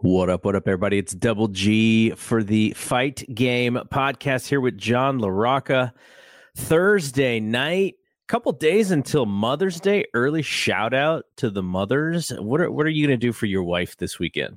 What up, everybody? It's Double G for the Fight Game podcast here with John LaRocca. Thursday night, couple days until Mother's Day. Early shout out to the mothers. What are you going to do for your wife this weekend?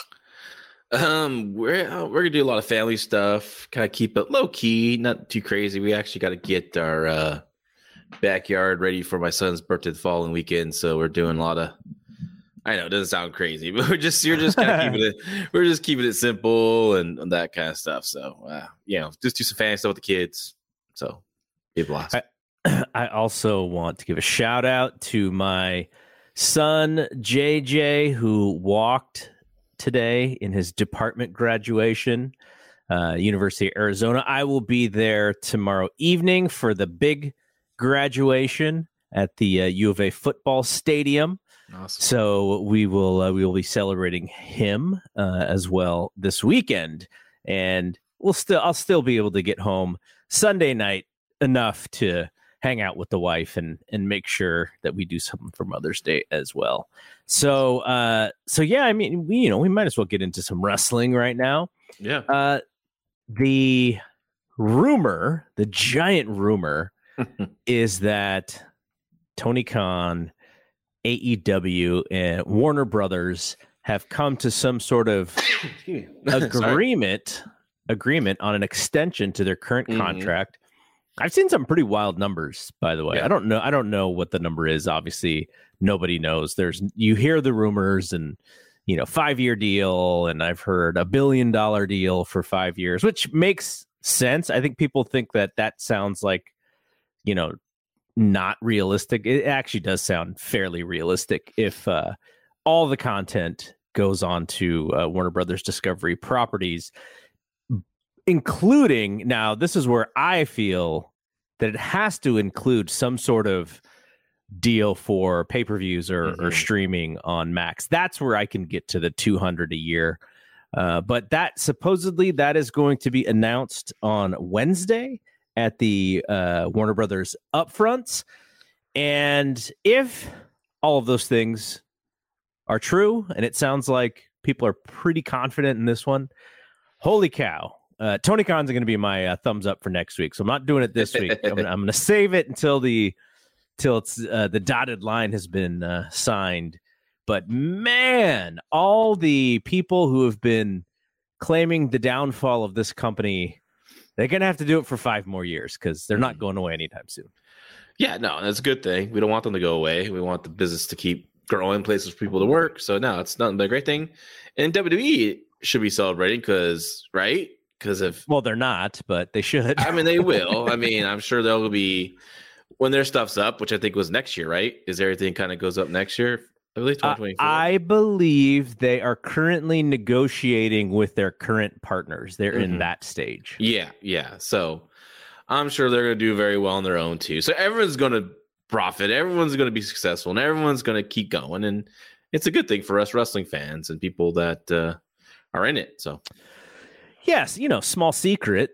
We're gonna do a lot of family stuff. Kind of keep it low key, not too crazy. We actually got to get our backyard ready for my son's birthday the following weekend. So we're doing a lot of. I know it doesn't sound crazy, but you're just kind of keeping it. We're just keeping it simple and that kind of stuff. So just do some family stuff with the kids. So be blessed. I also want to give a shout out to my son JJ, who walked today in his department graduation, University of Arizona. I will be there tomorrow evening for the big graduation at the U of A football stadium. Awesome. So we will be celebrating him as well this weekend, and I'll still be able to get home Sunday night enough to hang out with the wife and make sure that we do something for Mother's Day as well. So yeah, I mean, we might as well get into some wrestling right now. Yeah. The giant rumor is that Tony Khan, AEW, and Warner Brothers have come to some sort of agreement on an extension to their current contract. I've seen some pretty wild numbers, by the way. Yeah. I don't know what the number is. Obviously, nobody knows. You hear the rumors and 5-year deal, and I've heard $1 billion deal for 5 years, which makes sense. I think people think that sounds like, not realistic. It actually does sound fairly realistic if all the content goes on to Warner Brothers Discovery properties, including, now this is where I feel that it has to include some sort of deal for pay-per-views or streaming on Max. That's where I can get to the $200 a year. But that supposedly that is going to be announced on Wednesday at the Warner Brothers upfronts. And if all of those things are true, and it sounds like people are pretty confident in this one, holy cow. Tony Khan's going to be my thumbs up for next week. So I'm not doing it this week. I'm going to save it until it's the dotted line has been signed. But man, all the people who have been claiming the downfall of this company, they're going to have to do it for 5 more years because they're not going away anytime soon. Yeah, no, that's a good thing. We don't want them to go away. We want the business to keep growing, places for people to work. So no, it's nothing but a great thing. And WWE should be celebrating right? Because they're not, but they should. I mean, they will. I mean, I'm sure they'll be when their stuff's up, which I think was next year, right? Is everything kind of goes up next year? I believe 2024. I believe they are currently negotiating with their current partners. They're in that stage. Yeah. So I'm sure they're going to do very well on their own too. So everyone's going to profit. Everyone's going to be successful, and everyone's going to keep going. And it's a good thing for us wrestling fans and people that are in it. So. Yes, small secret.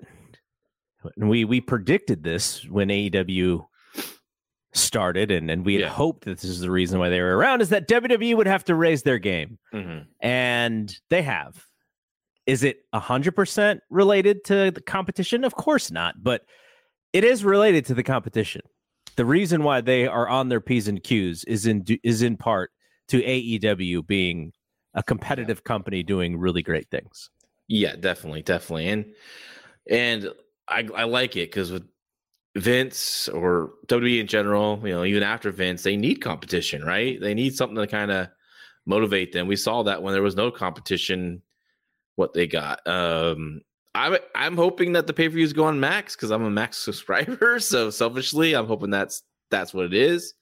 We predicted this when AEW started, and we had hoped that this is the reason why they were around, is that WWE would have to raise their game. And they have. Is it 100% related to the competition? Of course not, but it is related to the competition. The reason why they are on their P's and Q's is in part to AEW being a competitive company doing really great things. Yeah, definitely. And I like it because with Vince or WWE in general, even after Vince, they need competition, right? They need something to kind of motivate them. We saw that when there was no competition, what they got. I'm hoping that the pay-per-views go on Max because I'm a Max subscriber. So selfishly, I'm hoping that's what it is.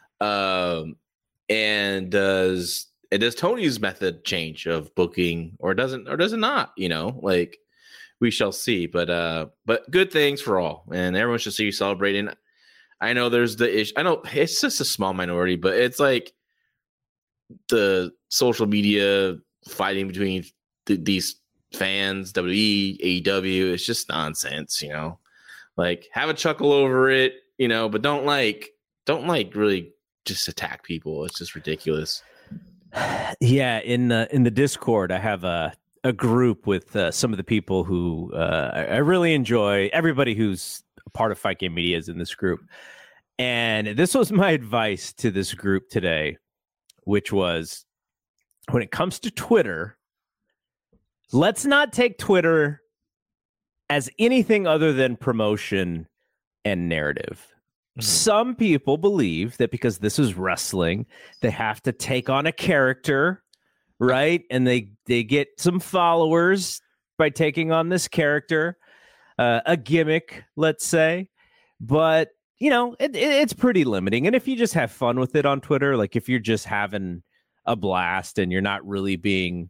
And does Tony's method change of booking or does it not? We shall see. But good things for all, and everyone should see you celebrating. I know there's the issue. I know it's just a small minority, but it's like the social media fighting between these fans, WWE, AEW. It's just nonsense, Like, have a chuckle over it, but don't really just attack people. It's just ridiculous. Yeah, in the Discord, I have a group with some of the people who I really enjoy. Everybody who's a part of Fight Game Media is in this group. And this was my advice to this group today, which was, when it comes to Twitter, let's not take Twitter as anything other than promotion and narrative. Mm-hmm. Some people believe that because this is wrestling, they have to take on a character, right? And they get some followers by taking on this character, a gimmick, let's say. But, you know, it's pretty limiting. And if you just have fun with it on Twitter, like if you're just having a blast and you're not really being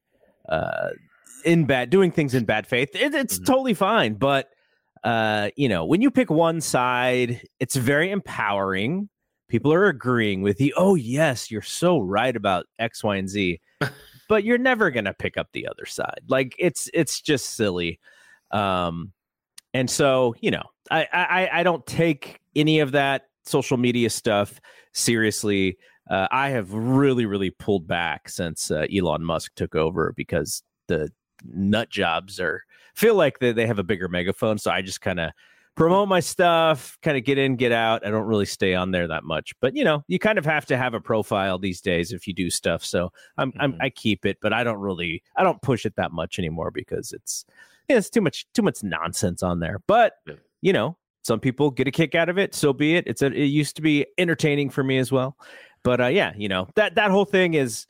doing things in bad faith, it's totally fine. But you know, when you pick one side, it's very empowering. People are agreeing with you. Oh, yes, you're so right about X, Y, and Z. But you're never going to pick up the other side. Like, it's just silly. And so, you know, I don't take any of that social media stuff seriously. I have really, really pulled back since Elon Musk took over, because the nut jobs feel like they have a bigger megaphone. So I just kind of promote my stuff, kind of get in, get out. I don't really stay on there that much, but you know, you kind of have to have a profile these days if you do stuff. So I keep it, but I don't push it that much anymore, because it's too much nonsense on there. But you know, some people get a kick out of it. So be it. It used to be entertaining for me as well. But yeah, you know, that whole thing is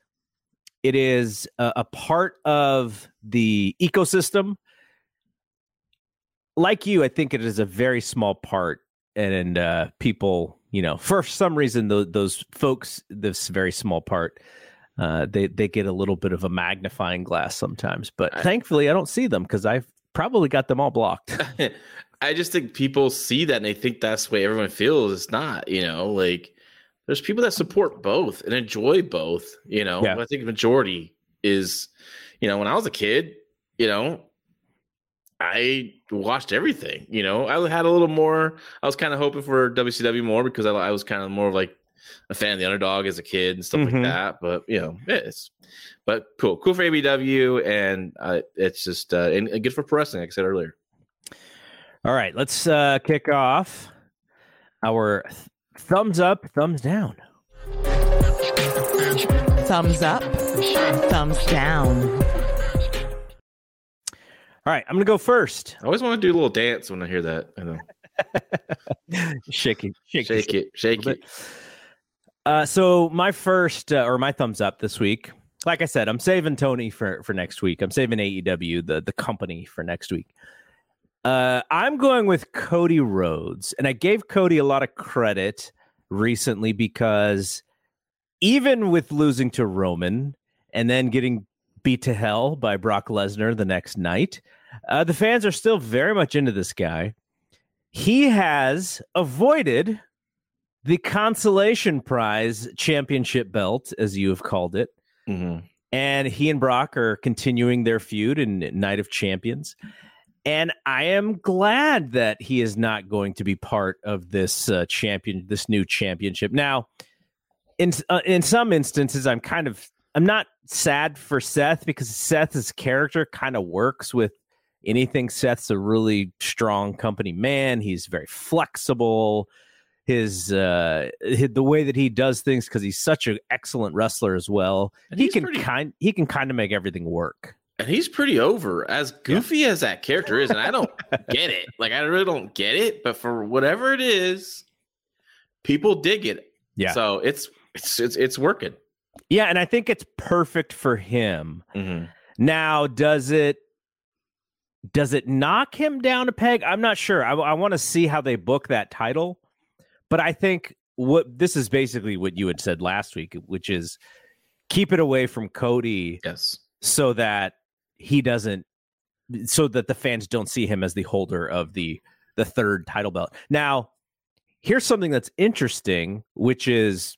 a part of the ecosystem. Like you, I think it is a very small part, and people, you know, for some reason, those folks, this very small part, they get a little bit of a magnifying glass sometimes. But thankfully, I don't see them, because I've probably got them all blocked. I just think people see that and they think that's the way everyone feels. It's not, you know, like there's people that support both and enjoy both, you know. Yeah. I think the majority is, you know, when I was a kid, you know, I watched everything, you know. I had a little more, I was kind of hoping for WCW more, because I was kind of more of like a fan of the Underdog as a kid and stuff like that. But, you know, but cool for ABW, and it's just and good for pro wrestling, like I said earlier. All right, let's kick off our thumbs up, thumbs down. Thumbs up, thumbs down. All right, I'm going to go first. I always want to do a little dance when I hear that. I know. Shake it. So my first or my thumbs up this week, like I said, I'm saving Tony for next week. I'm saving AEW, the company, for next week. I'm going with Cody Rhodes, and I gave Cody a lot of credit recently, because even with losing to Roman and then getting beat to hell by Brock Lesnar the next night, the fans are still very much into this guy. He has avoided the consolation prize championship belt, as you have called it. Mm-hmm. And he and Brock are continuing their feud in Night of Champions. And I am glad that he is not going to be part of this this new championship. Now, in some instances, I'm not sad for Seth, because Seth's character kind of works with anything. Seth's a really strong company man. He's very flexible. The way that he does things, because he's such an excellent wrestler as well. And he can kind of make everything work. And he's pretty over, as goofy as that character is. And I don't get it. Like, I really don't get it. But for whatever it is, people dig it. Yeah. So it's working. Yeah, and I think it's perfect for him. Mm-hmm. Now, does it knock him down a peg? I'm not sure. I want to see how they book that title. But I think this is basically what you had said last week, which is keep it away from Cody. Yes. So that the fans don't see him as the holder of the third title belt. Now, here's something that's interesting, which is,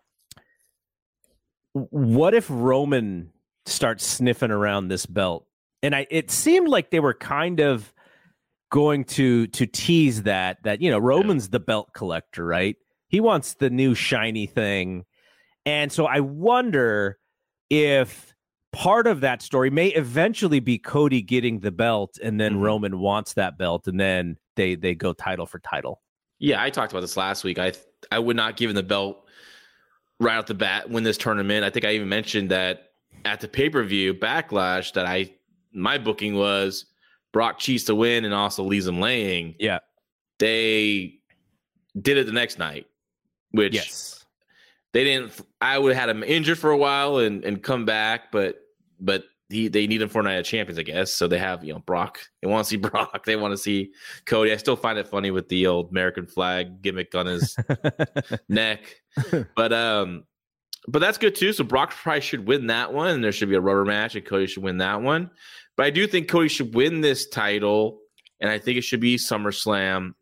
what if Roman starts sniffing around this belt? And it seemed like they were kind of going to tease that you know, Roman's the belt collector, right? He wants the new shiny thing. And so I wonder if part of that story may eventually be Cody getting the belt, and then Roman wants that belt, and then they go title for title. Yeah, I talked about this last week. I would not give him the belt right off the bat, win this tournament. I think I even mentioned that at the pay-per-view Backlash that my booking was Brock cheats to win and also leaves him laying. Yeah. They did it the next night, which they didn't. I would have had him injured for a while and come back, but they need him for Night of Champions, I guess. So they have, Brock. They want to see Brock. They want to see Cody. I still find it funny with the old American flag gimmick on his neck. But that's good too. So Brock probably should win that one, and there should be a rubber match, and Cody should win that one. But I do think Cody should win this title, and I think it should be SummerSlam.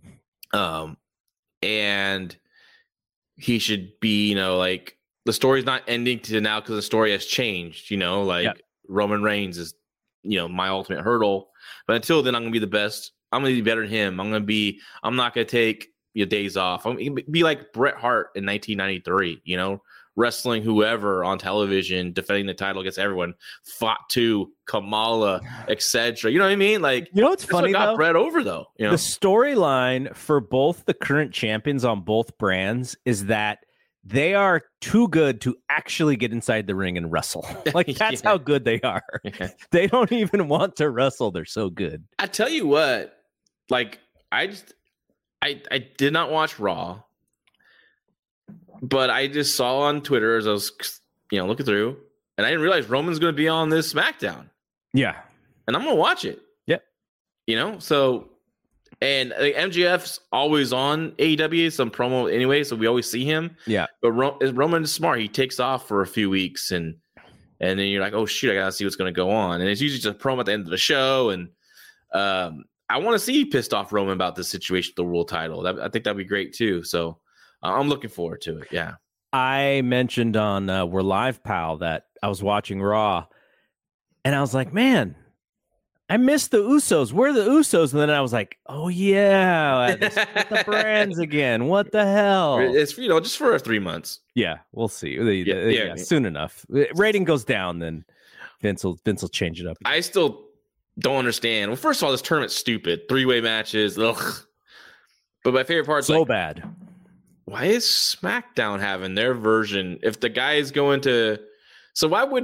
And he should be, like, the story's not ending to now because the story has changed, Roman Reigns is, my ultimate hurdle. But until then, I'm going to be the best. I'm going to be better than him. I'm not going to take days off. I'm going to be like Bret Hart in 1993, wrestling whoever on television, defending the title against everyone, fought to Kamala, etc. You know what I mean? Like, what's funny, got though? Bret over, though. The storyline for both the current champions on both brands is that they are too good to actually get inside the ring and wrestle. Like, that's how good they are. Yeah. They don't even want to wrestle. They're so good. I tell you what, like, I did not watch Raw, but I just saw on Twitter as I was, looking through, and I didn't realize Roman's going to be on this SmackDown. Yeah. And I'm going to watch it. Yep. So, and MJF's always on AEW, some promo anyway, so we always see him. Yeah. But Roman is smart. He takes off for a few weeks, and then you're like, oh, shoot, I got to see what's going to go on. And it's usually just a promo at the end of the show, and I want to see pissed off Roman about this situation with the world title. I think that'd be great, too. So, I'm looking forward to it. Yeah. I mentioned on We're Live, Pal, that I was watching Raw, and I was like, man, I missed the Usos. Where are the Usos? And then I was like, oh, yeah, the brands again. What the hell? It's, just for 3 months. Yeah, we'll see. Yeah, soon enough. Rating goes down, then Vince will change it up. I still don't understand. Well, first of all, this tournament's stupid. 3-way matches. Ugh. But my favorite part's so bad. Why is SmackDown having their version? If the guy is going to, so why would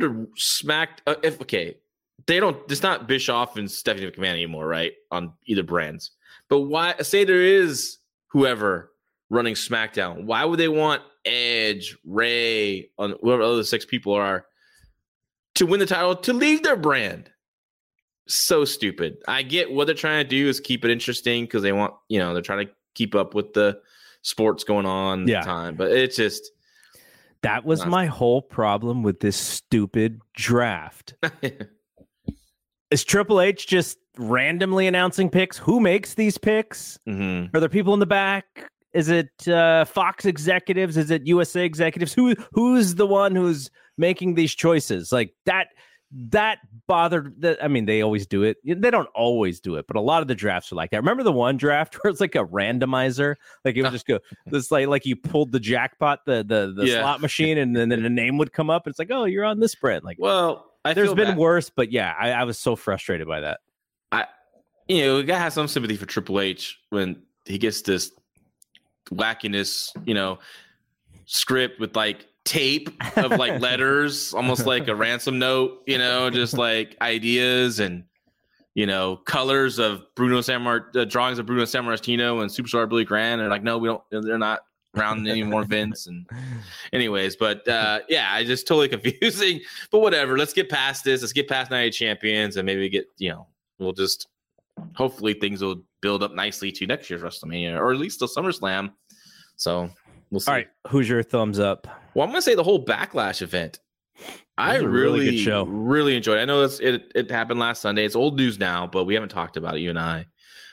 they don't? It's not Bischoff and Stephanie McMahon anymore, right? On either brands, but why? Say there is whoever running SmackDown. Why would they want Edge, Ray, on whoever the other 6 people are to win the title to leave their brand? So stupid. I get what they're trying to do is keep it interesting because they want, they're trying to keep up with the sports going on at the time, but it's just that was my whole problem with this stupid draft. Is Triple H just randomly announcing picks? Who makes these picks? Are there people in the back? Is it Fox executives? Is it USA executives? Who's the one who's making these choices? Like that bothered. I mean, they always do it. They don't always do it, but a lot of the drafts are like that. Remember the one draft where it's like a randomizer? Like it would just go, this like you pulled the jackpot, the slot machine, and then a name would come up. It's like, oh, you're on this brand. Like, well, there's been worse, but yeah, I was so frustrated by that. We gotta have some sympathy for Triple H when he gets this wackiness, script with like tape of like letters, almost like a ransom note, just like ideas and colors of drawings of Bruno Sammartino and Superstar Billy Graham. And like, no, they're not around anymore, Vince. And anyways, but I just totally confusing. But whatever, let's get past this. Let's get past Night of Champions and maybe get we'll just hopefully things will build up nicely to next year's WrestleMania or at least the SummerSlam. So we'll see. All right, who's your thumbs up? Well, I'm going to say the whole Backlash event. I really good show. Really enjoyed it. I know it happened last Sunday. It's old news now, but we haven't talked about it, you and I.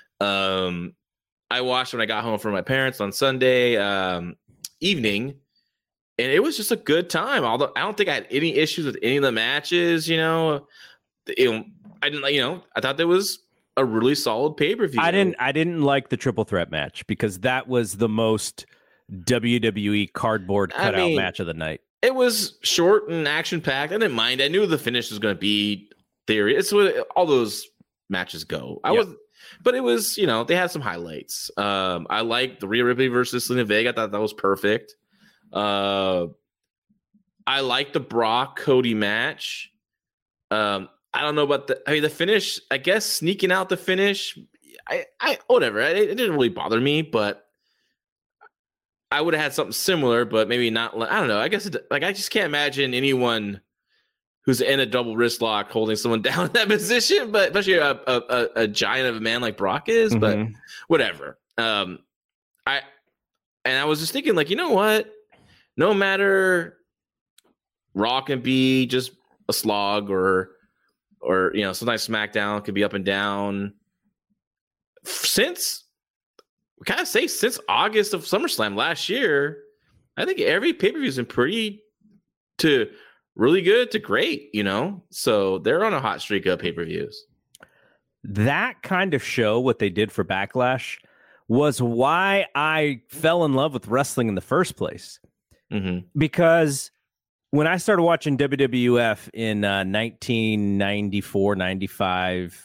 I watched when I got home from my parents on Sunday evening, and it was just a good time. Although I don't think I had any issues with any of the matches, I thought there was a really solid pay-per-view. I didn't like the triple threat match because that was the most WWE cardboard cutout match of the night. It was short and action packed. I didn't mind. I knew the finish was going to be theory. It's what all those matches go. But it was, they had some highlights. I liked the Rhea Ripley versus Selena Vega. I thought that was perfect. I liked the Brock Cody match. I don't know about the finish. I guess sneaking out the finish. I whatever. It didn't really bother me, but I would have had something similar, but maybe not. I don't know. I guess I just can't imagine anyone who's in a double wrist lock holding someone down in that position, but especially a giant of a man like Brock is. But whatever. I was just thinking, like, you know what? No matter, Raw can be just a slog, or sometimes SmackDown could be up and down. Since August of SummerSlam last year, I think every pay-per-view has been pretty to really good to great, so they're on a hot streak of pay-per-views. That kind of show, what they did for Backlash, was why I fell in love with wrestling in the first place. Because when I started watching WWF in 1994, 95,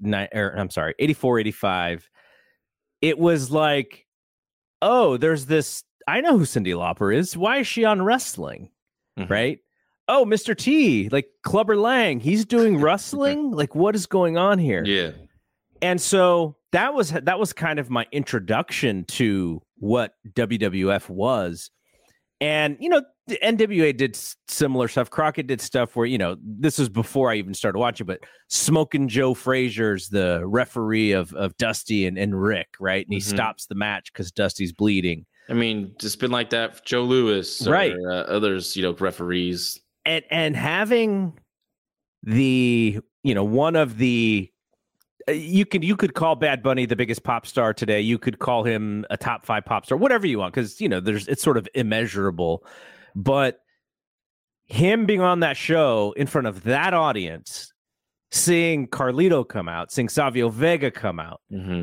84, 85, it was like, oh, there's this, I know who Cyndi Lauper is. Why is she on wrestling? Right? Oh, Mr. T, like Clubber Lang, he's doing wrestling. Like, what is going on here? Yeah. And so that was kind of my introduction to what WWF was. And, the NWA did similar stuff. Crockett did stuff where, this was before I even started watching, but Smokin' Joe Frazier's the referee of Dusty and Rick, right? And he stops the match because Dusty's bleeding. I mean, it's been like that for Joe Louis, right? Or, others, referees. And having the, one of the, you could call Bad Bunny the biggest pop star today. You could call him a top 5 pop star, whatever you want, because it's sort of immeasurable. But him being on that show in front of that audience, seeing Carlito come out, seeing Savio Vega come out,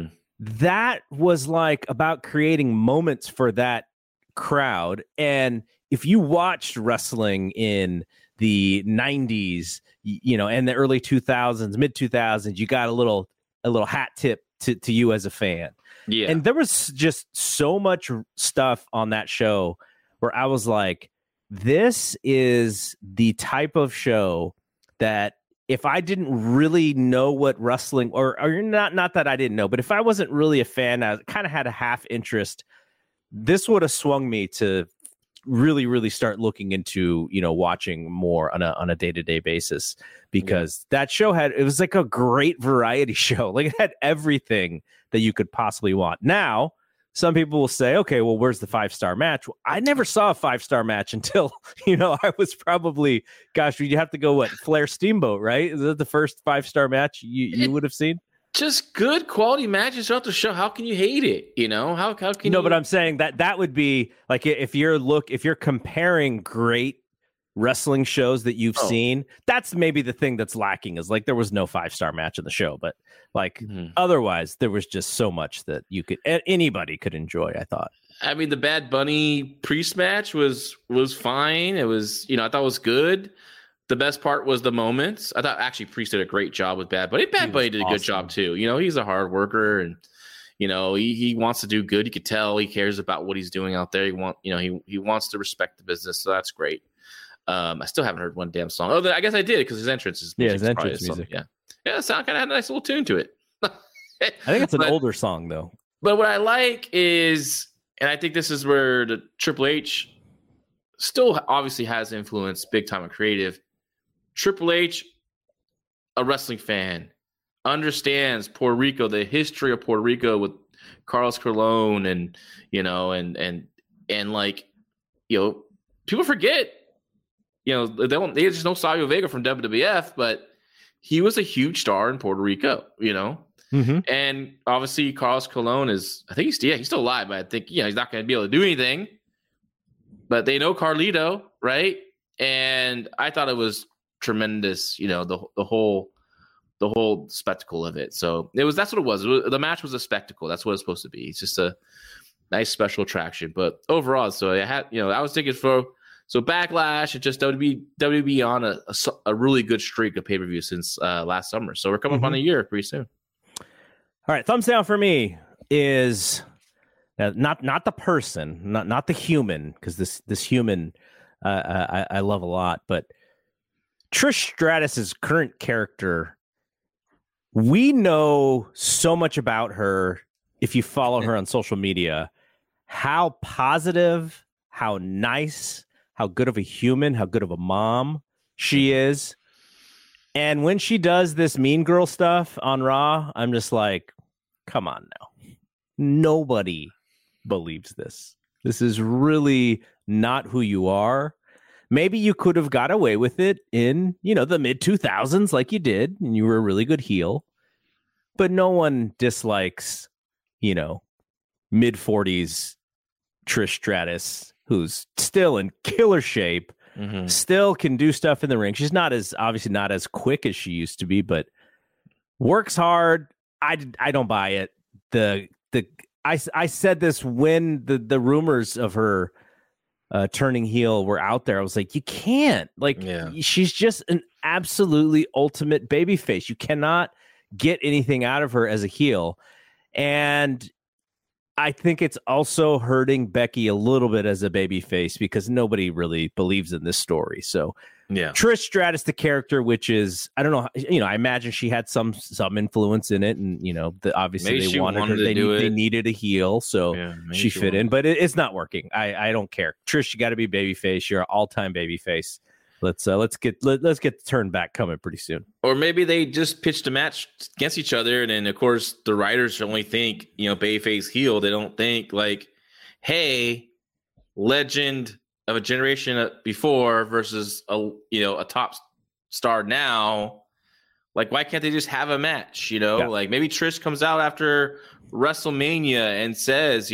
that was like about creating moments for that crowd. And if you watched wrestling in the 90s, and the early 2000s, mid 2000s, you got a little hat tip to you as a fan. Yeah. And there was just so much stuff on that show where I was like, this is the type of show that if I didn't really know what wrestling, or not that I didn't know, but if I wasn't really a fan, I kind of had a half interest, this would have swung me to really, really start looking into, watching more on a day-to-day basis, because that show it was like a great variety show. Like, it had everything that you could possibly want. Now, some people will say, okay, well, where's the 5-star match? Well, I never saw a 5-star match until, I was probably, gosh, you have to go, Flair Steamboat, right? Is that the first 5-star match you would have seen? Just good quality matches throughout the show. How can you hate it? How can you? No, but I'm saying that would be like, if you're comparing great wrestling shows that you've seen, that's maybe the thing that's lacking, is like there was no 5-star match in the show, but like otherwise there was just so much that anybody could enjoy, I thought. I mean, the Bad Bunny Priest match was fine. It was, I thought it was good. The best part was the moments. I thought actually Priest did a great job with Bad Bunny. Bad Bunny did a good job too. He's a hard worker, and he wants to do good. You could tell he cares about what he's doing out there. He wants to respect the business, so that's great. I still haven't heard one damn song. Oh, I guess I did, because his entrance is music. His entrance music. Yeah, the sound kind of had a nice little tune to it. I think it's an older song though. But what I like is, and I think this is where the Triple H still obviously has influence big time on creative. Triple H, a wrestling fan, understands Puerto Rico, the history of Puerto Rico with Carlos Colon, and like, people forget, they just know Savio Vega from WWF, but he was a huge star in Puerto Rico, and obviously Carlos Colon is, I think he's still alive, but I think, he's not going to be able to do anything, but they know Carlito, right? And I thought it was tremendous, the whole spectacle of it. So that's what it was. The match was a spectacle. That's what it's supposed to be. It's just a nice special attraction. But overall, so I had, I was thinking for So Backlash and just WB on a really good streak of pay-per-view since last summer. So we're coming up on a year pretty soon. All right, thumbs down for me is not the person, not the human, because this human I love a lot, but Trish Stratus's current character. We know so much about her if you follow her on social media, how positive, how nice, how good of a human, how good of a mom she is. And when she does this mean girl stuff on Raw, I'm just like, come on now. Nobody believes this. This is really not who you are. Maybe you could have got away with it in, the mid 2000s like you did, and you were a really good heel. But no one dislikes, mid 40s Trish Stratus, who's still in killer shape, still can do stuff in the ring. She's obviously not as quick as she used to be, but works hard. I don't buy it. I said this when the rumors of her turning heel were out there. I was like, you can't. She's just an absolutely ultimate babyface. You cannot get anything out of her as a heel. And I think it's also hurting Becky a little bit as a babyface because nobody really believes in this story. So Trish Stratus, the character, which is, I don't know, I imagine she had some influence in it, and obviously maybe they wanted her. They needed a heel, so she fit in, but it's not working. I don't care. Trish, you got to be babyface. You're an all-time babyface. Let's get the turn back coming pretty soon. Or maybe they just pitched a match against each other, and then of course the writers only think babyface heel. They don't think like, hey, legend of a generation before versus a top star now. Like, why can't they just have a match? Like maybe Trish comes out after WrestleMania and says,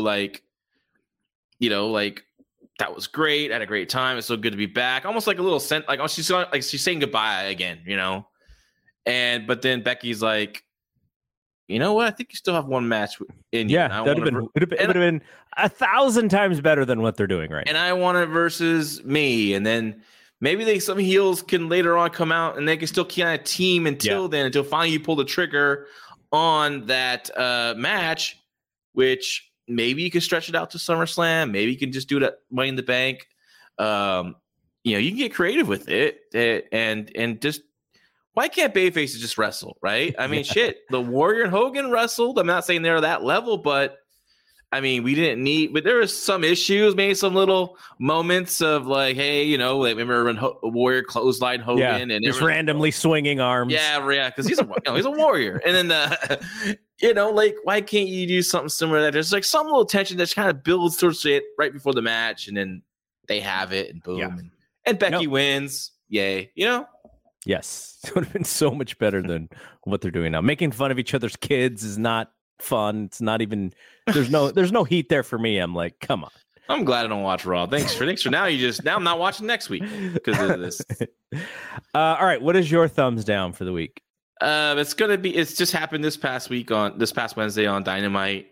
that was great. I had a great time. It's so good to be back. Almost like a little she's saying goodbye again, but then Becky's like, you know what? I think you still have one match in you. Yeah, it would have been 1,000 times better than what they're doing right now. And I want it versus me. And then maybe some heels can later on come out and they can still kind of team until then, until finally you pull the trigger on that match, which maybe you can stretch it out to SummerSlam. Maybe you can just do it at Money in the Bank. You can get creative with it and just. Why can't babyfaces just wrestle, right? I mean, shit, the Warrior and Hogan wrestled. I'm not saying they're that level, but I mean, we didn't need, but there was some issues, maybe some little moments of like, hey, remember when Warrior clothesline Hogan and just randomly swinging arms. Yeah, because he's a warrior. And then, why can't you do something similar to that? There's like some little tension that kind of builds towards it right before the match, and then they have it, and boom, and Becky wins. Yay, Yes, it would have been so much better than what they're doing now. Making fun of each other's kids is not fun. It's not even. There's no heat there for me. I'm like, come on. I'm glad I don't watch Raw. Thanks for now. Now I'm not watching next week because of this. All right, what is your thumbs down for the week? It's just happened this past Wednesday on Dynamite.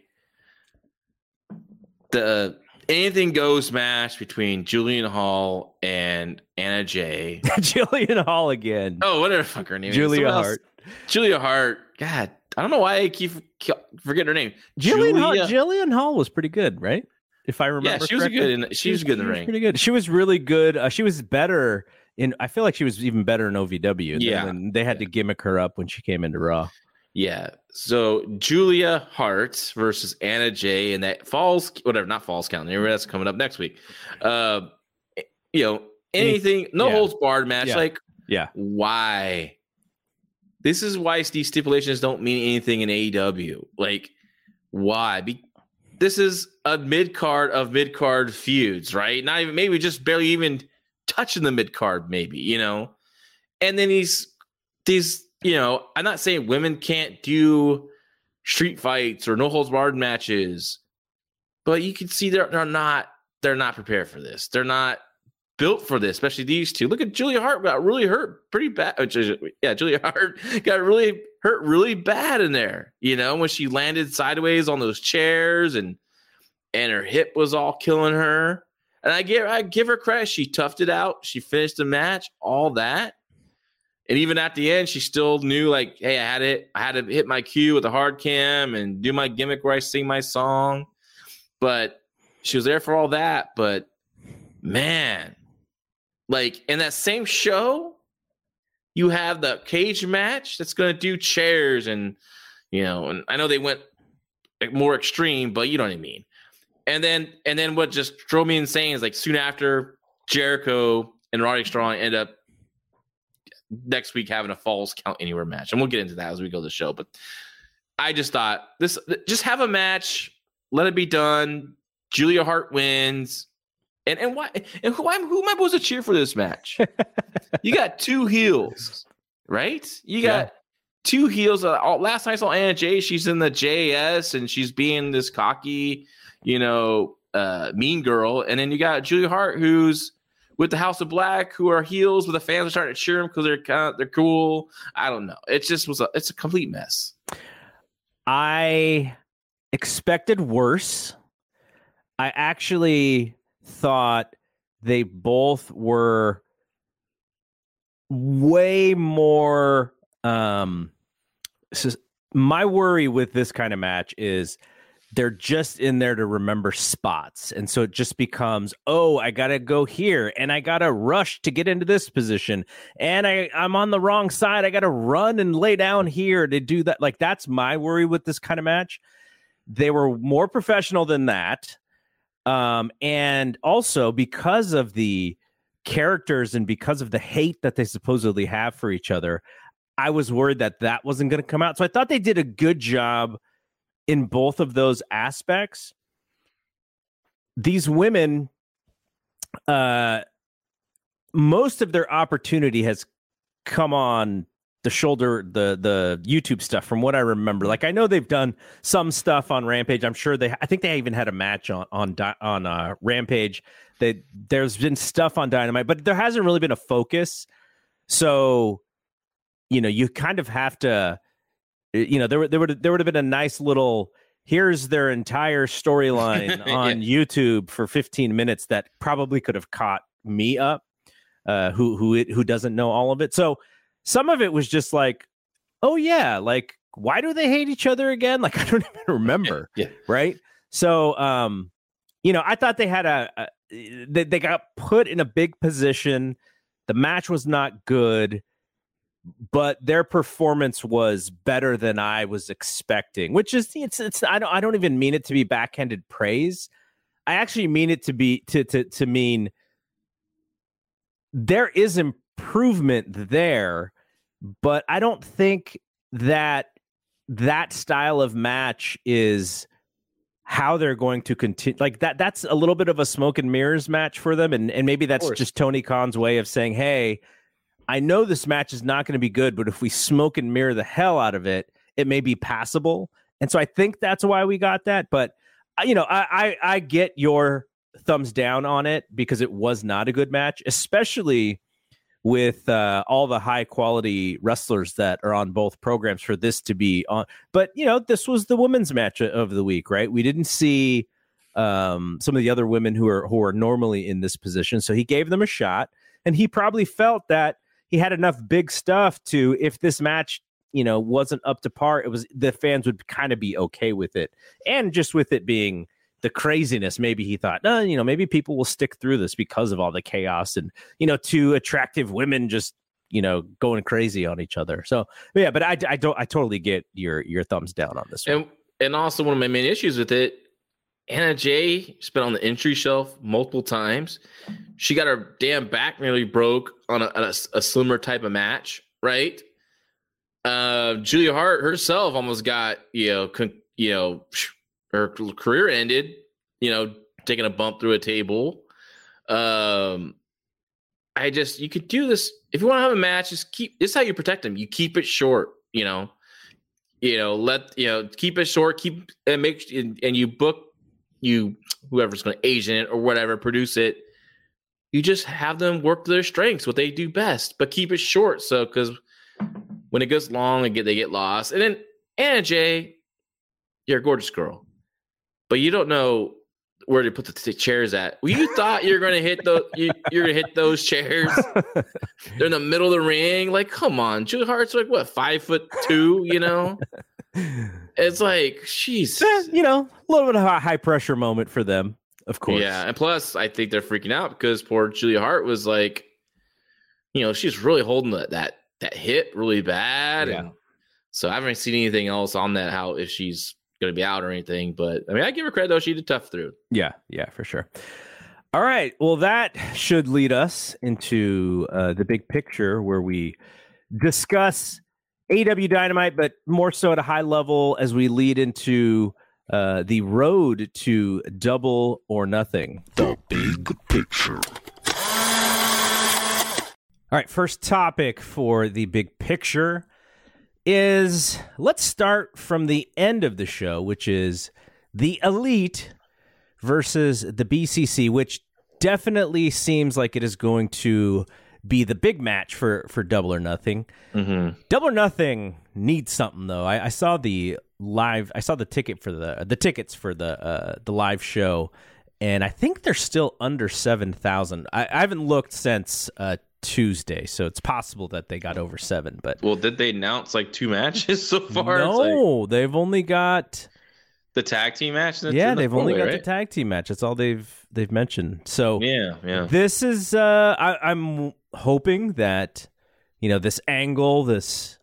The anything goes match between Julian Hall and Anna Jay. Julian Hall again. Oh, whatever the fuck her name is. Julia Hart. Julia Hart. God, I don't know why I keep forgetting her name. Jillian Hall was pretty good, right? If I remember. Yeah, she was good. She was good in the ring. Pretty good. She was really good. She was better I feel like she was even better in OVW. Yeah. When they had to gimmick her up when she came into Raw. Yeah. So Julia Hart versus Anna Jay, and that Falls Count. That's coming up next week. Anything, no holds barred match. Why? This is why these stipulations don't mean anything in AEW. Like, why? This is a mid-card of mid-card feuds, right? Not even, maybe just barely even touching the mid-card, maybe, And then these, I'm not saying women can't do street fights or no holds barred matches, but you can see they're not prepared for this. They're not built for this, especially these two. Look at Julia Hart got really hurt pretty bad. Julia Hart got really hurt really bad in there, when she landed sideways on those chairs and her hip was all killing her. And I give her credit. She toughed it out. She finished the match, all that. And even at the end, she still knew, like, hey, I had to hit my cue with the hard cam and do my gimmick where I sing my song. But she was there for all that. But man, like in that same show, you have the cage match that's going to do chairs and, and I know they went more extreme, but you know what I mean. And then what just drove me insane is like soon after, Jericho and Roderick Strong end up next week having a Falls Count Anywhere match. And we'll get into that as we go to the show. But I just thought just have a match, let it be done. Julia Hart wins. And why? And who am I supposed to cheer for this match? You got two heels, right? You got two heels. Last night I saw Anna Jay. She's in the JS and she's being this cocky, mean girl. And then you got Julia Hart, who's with the House of Black, who are heels, but the fans are starting to cheer them because they're cool. I don't know. It just it's a complete mess. I expected worse. I actually thought they both were way more. My worry with this kind of match is they're just in there to remember spots. And so it just becomes, I got to go here and I got to rush to get into this position. And I'm on the wrong side. I got to run and lay down here to do that. Like, that's my worry with this kind of match. They were more professional than that. And also because of the characters and because of the hate that they supposedly have for each other, I was worried that wasn't going to come out. So I thought they did a good job in both of those aspects. These women, most of their opportunity has come on the shoulder, the YouTube stuff, from what I remember. Like, I know they've done some stuff on Rampage. I'm sure I think they even had a match on Rampage. There's been stuff on Dynamite, but there hasn't really been a focus. So, you kind of have to, there would have been a nice little, here's their entire storyline on YouTube for 15 minutes that probably could have caught me up, who doesn't know all of it. So some of it was just like, oh yeah, like, why do they hate each other again? Like, I don't even remember. Yeah. Right. So, I thought they had they got put in a big position. The match was not good, but their performance was better than I was expecting, which is, I don't even mean it to be backhanded praise. I actually mean it to be, to mean there is improvement there, but I don't think that style of match is how they're going to continue. Like, that's a little bit of a smoke and mirrors match for them. And maybe that's just Tony Khan's way of saying, hey, I know this match is not going to be good, but if we smoke and mirror the hell out of it, it may be passable. And so I think that's why we got that. But, I get your thumbs down on it because it was not a good match, especially with all the high quality wrestlers that are on both programs for this to be on. But, this was the women's match of the week, right? We didn't see some of the other women who are normally in this position. So he gave them a shot, and he probably felt that he had enough big stuff to, if this match, wasn't up to par, the fans would kind of be okay with it. And just with it being the craziness, maybe he thought, maybe people will stick through this because of all the chaos and, two attractive women just, going crazy on each other. So, yeah, but I totally get your thumbs down on this one. And also one of my main issues with it, Anna Jay spent on the entry shelf multiple times. She got her damn back nearly broke on a slimmer type of match, right? Julia Hart herself almost got, her career ended, taking a bump through a table. You could do this. If you want to have a match, this is how you protect them. You keep it short, keep it short, and you book whoever's going to agent it or whatever, produce it. You just have them work to their strengths, what they do best, but keep it short. So, because when it goes long, they get lost. And then Anna Jay, you're a gorgeous girl, but you don't know where they put the chairs at. Well, you thought you're gonna hit you're gonna hit those chairs. They're in the middle of the ring. Like, come on, Julia Hart's like what, 5'2", you know? It's like, jeez. You know, a little bit of a high pressure moment for them, of course. Yeah, and plus I think they're freaking out because poor Julia Hart was like, you know, she's really holding that hit really bad. Yeah. And so I haven't seen anything else on that, how if she's going to be out or anything. But I mean, I give her credit though; she did tough through. Yeah, for sure. All right, well, that should lead us into the big picture where we discuss AEW Dynamite, but more so at a high level as we lead into the road to Double or Nothing. The big picture. All right, first topic for the big picture is, let's start from the end of the show, which is the Elite versus the BCC, which definitely seems like it is going to be the big match for Double or Nothing. Mm-hmm. Double or Nothing needs something, though. I saw the ticket for the tickets for the live show, and I think they're still under 7,000. I haven't looked since Tuesday, so it's possible that they got over 7. But well, did they announce like 2 matches so far? No, they've only got the tag team match. They've only got the tag team match. That's all they've mentioned. So yeah. This is I'm hoping that, you know, this angle, this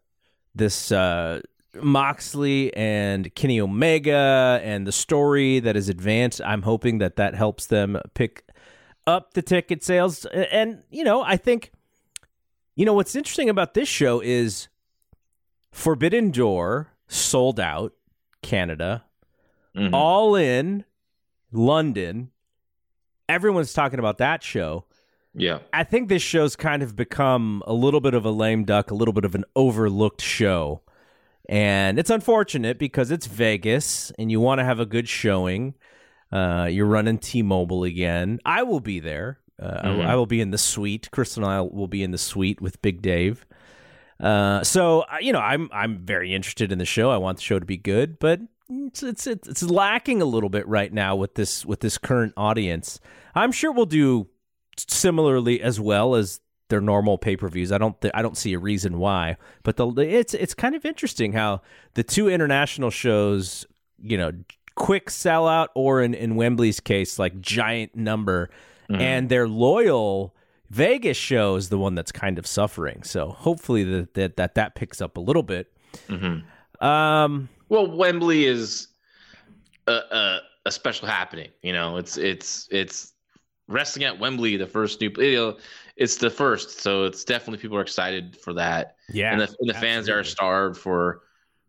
Moxley and Kenny Omega and the story that is advanced, I'm hoping that helps them pick up the ticket sales. And, you know, I think, you know, what's interesting about this show is Forbidden Door sold out Canada, Mm-hmm. All In London. Everyone's talking about that show. Yeah. I think this show's kind of become a little bit of a lame duck, a little bit of an overlooked show. And it's unfortunate because it's Vegas and you want to have a good showing. You're running T-Mobile again. I will be there. I will be in the suite. Chris and I will be in the suite with Big Dave. So you know, I'm very interested in the show. I want the show to be good, but it's lacking a little bit right now with this current audience. I'm sure we'll do similarly as well as their normal pay-per-views. I don't see a reason why. But it's kind of interesting how the 2 international shows, you know, quick sellout, or in Wembley's case, like giant number, and their loyal Vegas show is the one that's kind of suffering. So hopefully that picks up a little bit. Mm-hmm. Well, Wembley is a special happening. You know, it's wrestling at Wembley, the first new. You know, it's the first, so it's definitely people are excited for that. Yeah, and the fans are starved for,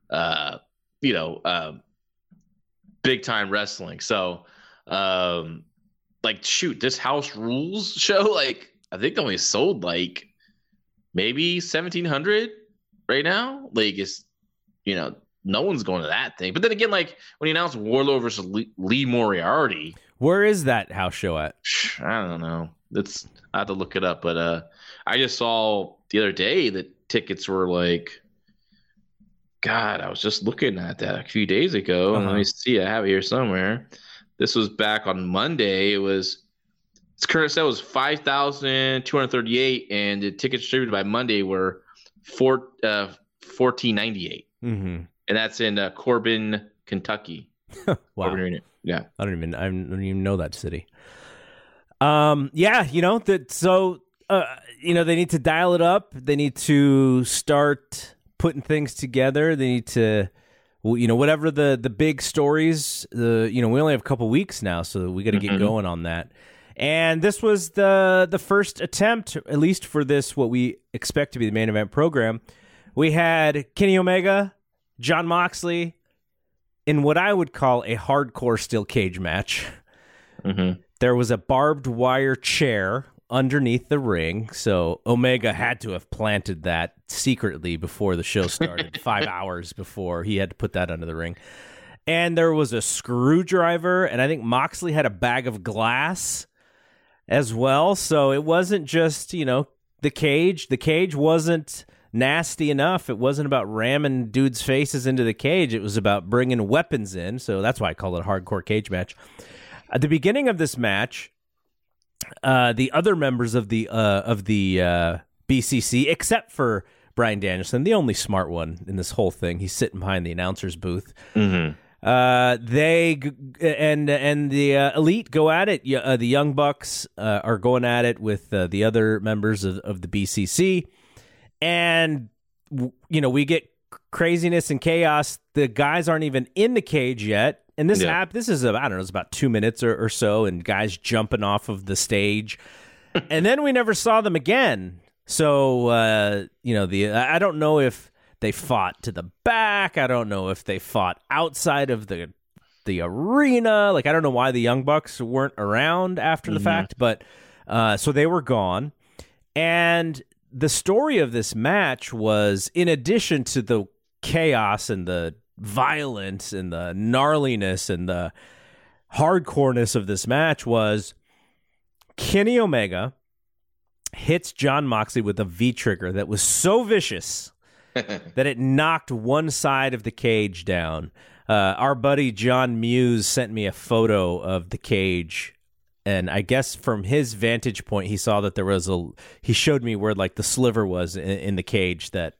big time wrestling. So, like, shoot, this House Rules show, like, I think only sold like maybe 1,700 right now. Like, it's, you know, no one's going to that thing. But then again, like when he announced Wardlow versus Lee Moriarty, where is that house show at? I don't know. I have to look it up. But I just saw the other day that tickets were like, God, I was just looking at that a few days ago. And let me see, I have it here somewhere. This was back on Monday. Its current sale was 5,238, and the tickets distributed by Monday were $1,498. Mm-hmm. And that's in Corbin, Kentucky. Wow. Corbin, yeah. I don't even know that city. Yeah, you know, you know, they need to dial it up. They need to start putting things together. They need to, you know, whatever the big stories, you know, we only have a couple weeks now, so we got to get going on that. And this was the first attempt, at least for this, what we expect to be the main event program. We had Kenny Omega, Jon Moxley, in what I would call a hardcore steel cage match. Mm-hmm. There was a barbed wire chair underneath the ring, so Omega had to have planted that secretly before the show started, 5 hours before he had to put that under the ring. And there was a screwdriver, and I think Moxley had a bag of glass as well. So it wasn't just, you know, the cage. The cage wasn't nasty enough. It wasn't about ramming dudes' faces into the cage. It was about bringing weapons in. So that's why I call it a hardcore cage match. At the beginning of this match, the other members of the BCC, except for Bryan Danielson, the only smart one in this whole thing, he's sitting behind the announcer's booth. Mm-hmm. They and the Elite go at it. The Young Bucks are going at it with the other members of the BCC, and we get craziness and chaos. The guys aren't even in the cage yet. And this this is it's about 2 minutes or so, and guys jumping off of the stage, and then we never saw them again. So I don't know if they fought to the back. I don't know if they fought outside of the arena. Like, I don't know why the Young Bucks weren't around after the fact, but so they were gone. And the story of this match was, in addition to the chaos and the violence and the gnarliness and the hardcoreness of this match, was Kenny Omega hits Jon Moxley with a V-trigger that was so vicious that it knocked one side of the cage down. Our buddy John Muse sent me a photo of the cage, and I guess from his vantage point, he saw that there was he showed me where like the sliver was in the cage, that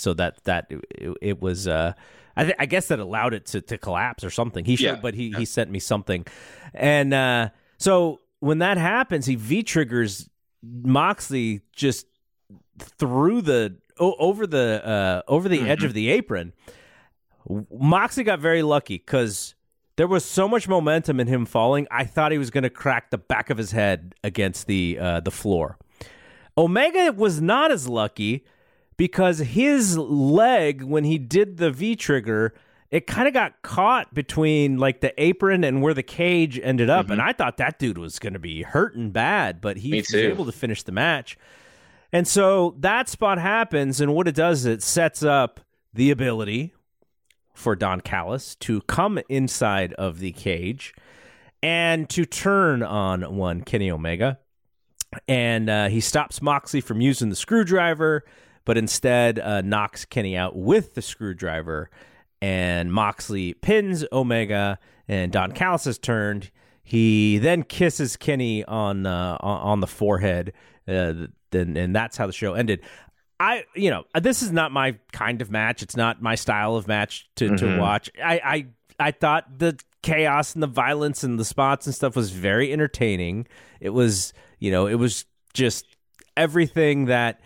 it was I guess that allowed it to collapse or something. He showed, but he sent me something. And so when that happens, he V-triggers Moxley just through over the edge of the apron. Moxley got very lucky because there was so much momentum in him falling. I thought he was going to crack the back of his head against the floor. Omega was not as lucky, because his leg, when he did the V-trigger, it kind of got caught between like the apron and where the cage ended up. And I thought that dude was going to be hurting bad, but he was able to finish the match. And so that spot happens, and what it does is it sets up the ability for Don Callis to come inside of the cage and to turn on one Kenny Omega. And he stops Moxley from using the screwdriver, but instead knocks Kenny out with the screwdriver, and Moxley pins Omega, and Don Callis is turned. He then kisses Kenny on the forehead, and that's how the show ended. This is not my kind of match. It's not my style of match to watch. I thought the chaos and the violence and the spots and stuff was very entertaining. It was, it was just everything that.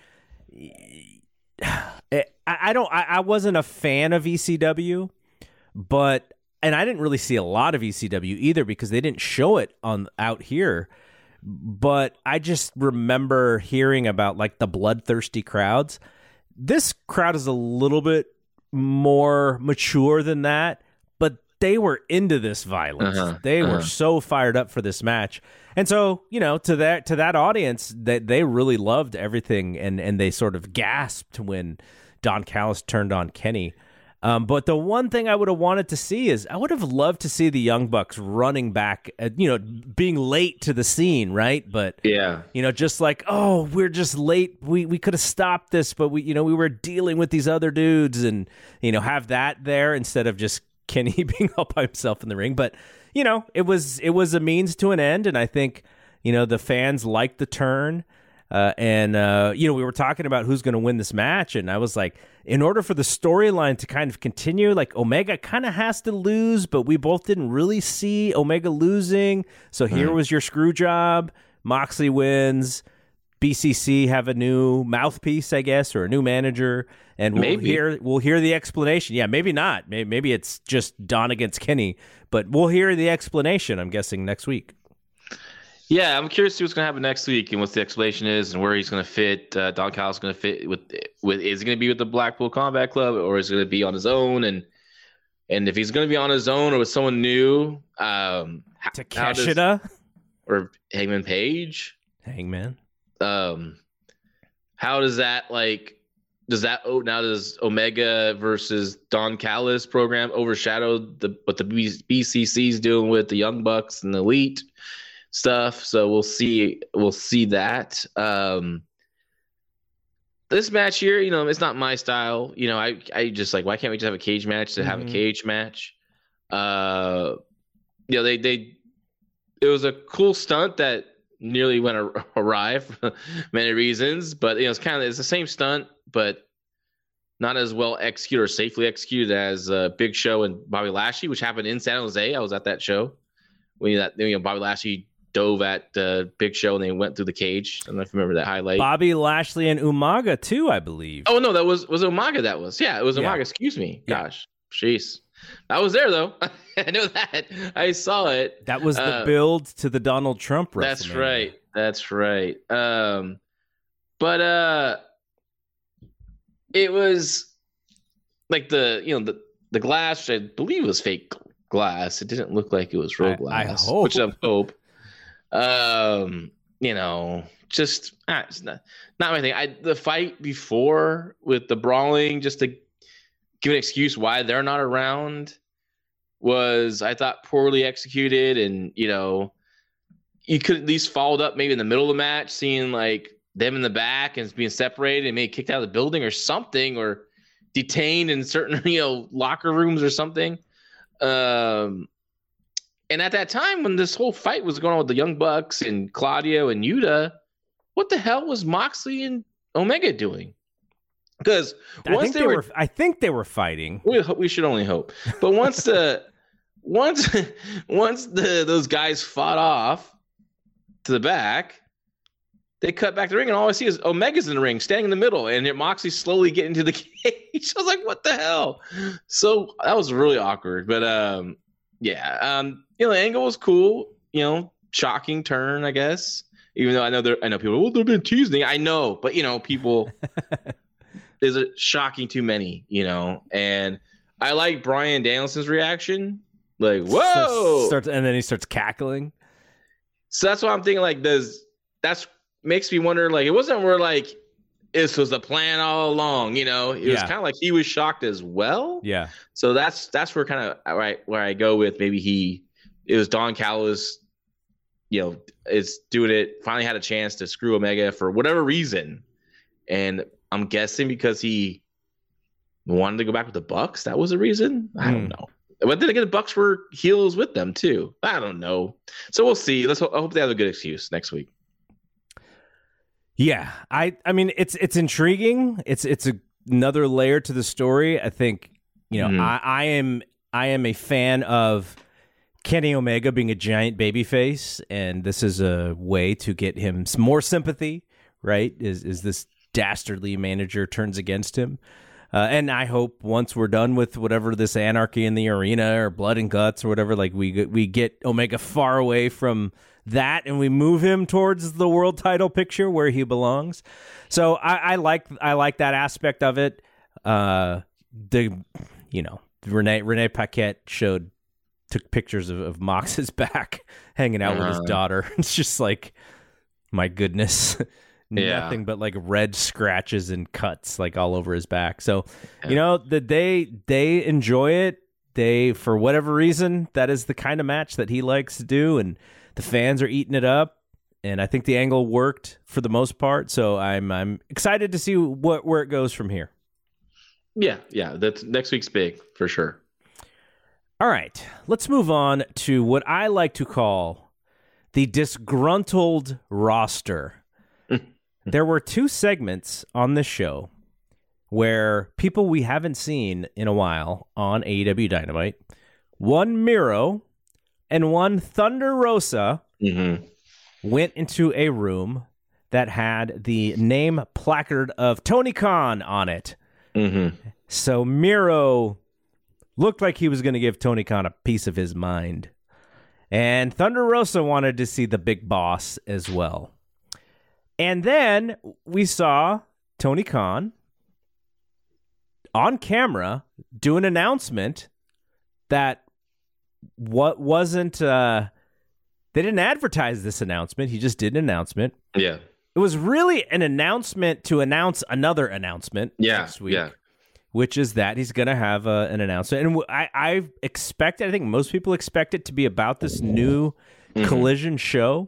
I wasn't a fan of ECW, and I didn't really see a lot of ECW either because they didn't show it out here. But I just remember hearing about like the bloodthirsty crowds. This crowd is a little bit more mature than that, but they were into this violence. They were so fired up for this match. And so, to that audience, they really loved everything, and they sort of gasped when Don Callis turned on Kenny. But the one thing I would have wanted to see is I would have loved to see the Young Bucks running back, being late to the scene, right? But just like, oh, we're just late. We could have stopped this, but we were dealing with these other dudes, and have that there instead of just Kenny being all by himself in the ring. But it was a means to an end, and I think the fans liked the turn. We were talking about who's going to win this match, and I was like, in order for the storyline to kind of continue, like Omega kind of has to lose, but we both didn't really see Omega losing. So here was your screw job. Moxley wins. BCC have a new mouthpiece, I guess, or a new manager, and we'll hear the explanation. Yeah, maybe not. Maybe it's just Don against Kenny, but we'll hear the explanation, I'm guessing, next week. Yeah, I'm curious to see what's going to happen next week and what the explanation is and where he's going to fit. Don Callis is going to fit with is he going to be with the Blackpool Combat Club, or is he going to be on his own? And if he's going to be on his own or with someone new, Takeshita or Hangman Page, Hangman. How does that does Omega versus Don Callis program overshadow what the BCC's doing with the Young Bucks and the Elite stuff? So we'll see that. This match here, it's not my style. I just like, why can't we just have a cage match to have a cage match? They was a cool stunt that nearly went awry for many reasons, but it's the same stunt, but not as well executed or safely executed as Big Show and Bobby Lashley, which happened in San Jose. I was at that show when Bobby Lashley dove at Big Show and they went through the cage. I don't know if you remember that highlight. Bobby Lashley and Umaga too, I believe. Oh no, that was Umaga. It was Umaga. Yeah. Excuse me. Gosh, jeez. I was there though. I know that. I saw it. That was the build to the Donald Trump WrestleMania. That's right. But it was like the glass, which I believe was fake glass. It didn't look like it was real glass. Which I hope. Just it's not my thing. The fight before with the brawling, just to give an excuse why they're not around, was, I thought, poorly executed. And you could at least followed up maybe in the middle of the match, seeing like them in the back and being separated and maybe kicked out of the building or something, or detained in certain locker rooms or something. And at that time, when this whole fight was going on with the Young Bucks and Claudio and Yuta, what the hell was Moxley and Omega doing? Because I think they were fighting. We should only hope. But once those guys fought off to the back, they cut back to the ring, and all I see is Omega's in the ring, standing in the middle, and Moxley slowly getting into the cage. I was like, what the hell? So that was really awkward. But the angle was cool. Shocking turn, I guess. Even though I know people, they've been teasing. I know, but people, is it shocking too many? And I like Bryan Danielson's reaction, like whoa, and then he starts cackling. So that's what I'm thinking. Like, that's makes me wonder. Like, it wasn't where like this was the plan all along. It was kind of like he was shocked as well. Yeah. So that's where kind of where I go with maybe it was Don Callis, is doing it, finally had a chance to screw Omega for whatever reason. And I'm guessing because he wanted to go back with the Bucks. That was the reason. I don't know. But then again, the Bucks were heels with them too. I don't know. So we'll see. I hope they have a good excuse next week. Yeah, I mean, it's intriguing. It's another layer to the story. I think I am a fan of Kenny Omega being a giant babyface, and this is a way to get him some more sympathy. Right? Is this dastardly manager turns against him? And I hope once we're done with whatever this anarchy in the arena or blood and guts or whatever, like we get Omega far away from that and we move him towards the world title picture where he belongs. So I like that aspect of it. Renee Paquette took pictures of Mox's back hanging out with his daughter. It's just like, my goodness. Nothing but like red scratches and cuts like all over his back. So, they enjoy it. They, for whatever reason, that is the kind of match that he likes to do, and the fans are eating it up. And I think the angle worked for the most part. So I'm excited to see where it goes from here. Yeah. That's next week's big for sure. All right, let's move on to what I like to call the disgruntled roster. There were two segments on this show where people we haven't seen in a while on AEW Dynamite, one Miro and one Thunder Rosa, went into a room that had the name placard of Tony Khan on it. So Miro looked like he was going to give Tony Khan a piece of his mind. And Thunder Rosa wanted to see the big boss as well. And then we saw Tony Khan on camera do an announcement that wasn't... they didn't advertise this announcement. He just did an announcement. Yeah. It was really an announcement to announce another announcement next week. Yeah. Which is that he's going to have an announcement. And I think most people expect it to be about this new Collision show.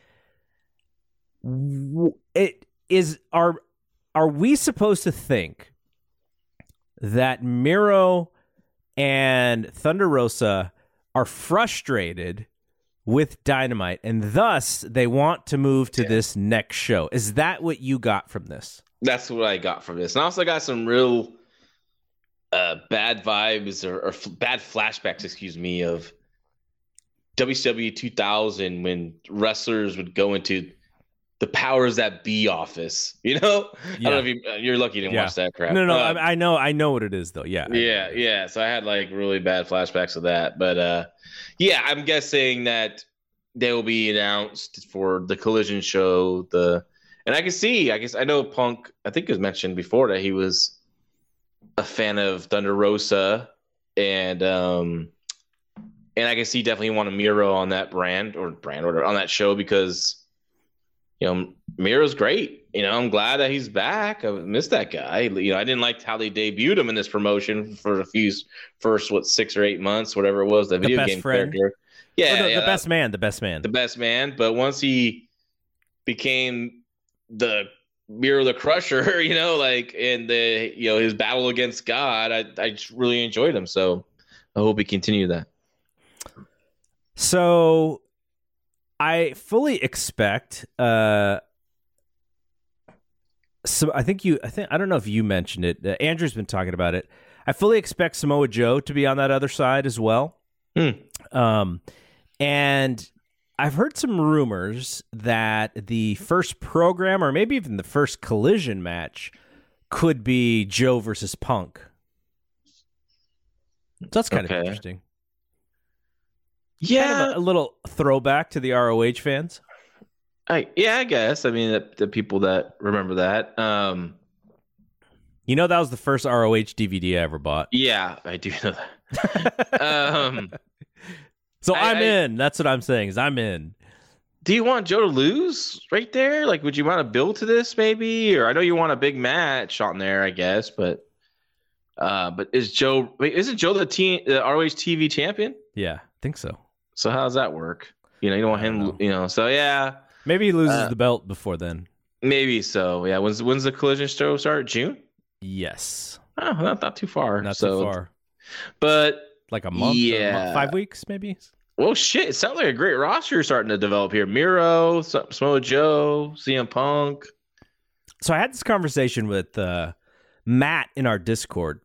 It is, are we supposed to think that Miro and Thunder Rosa are frustrated with Dynamite, and thus they want to move to this next show. Is that what you got from this? That's what I got from this. And I also got some real bad vibes or bad flashbacks, excuse me, of WCW 2000 when wrestlers would go into the powers that be office. You know, I don't know if you're lucky you didn't watch that crap. No, I know what it is though. Yeah. So I had like really bad flashbacks of that, but yeah, I'm guessing that they will be announced for the Collision show. And I can see, I know Punk, I think it was mentioned before that he was a fan of Thunder Rosa, and I can see definitely want a Miro on that brand or on that show because, you know, Miro's great. You know, I'm glad that he's back. I missed that guy. You know, I didn't like how they debuted him in this promotion for first 6 or 8 months, whatever it was, the video game character. Yeah, the best man. The best man. But once he became the Miro the Crusher, you know, like in his battle against God, I just really enjoyed him. So I hope he continue that. So I fully expect so I don't know if you mentioned it. Andrew's been talking about it. I fully expect Samoa Joe to be on that other side as well. And I've heard some rumors that the first program or maybe even the first Collision match could be Joe versus Punk. So that's kind of interesting. Yeah, kind of a little throwback to the ROH fans. I guess. I mean, the people that remember that. You know, that was the first ROH DVD I ever bought. Yeah, I do know that. So I'm in. That's what I'm saying. Is I'm in. Do you want Joe to lose right there? Like, would you want to build to this maybe? Or I know you want a big match on there, I guess. But is Joe? Wait, isn't Joe the ROH TV champion? Yeah, I think so. So how does that work? You know, you don't want him. You know, so yeah. Maybe he loses the belt before then. Maybe so. Yeah. When's the Collision show start? June? Yes. Oh, not too far. Not too far. But like a month. Yeah. 5 weeks, maybe. Well, shit. It sounds like a great roster starting to develop here. Miro, Samoa Joe, CM Punk. So I had this conversation with Matt in our Discord.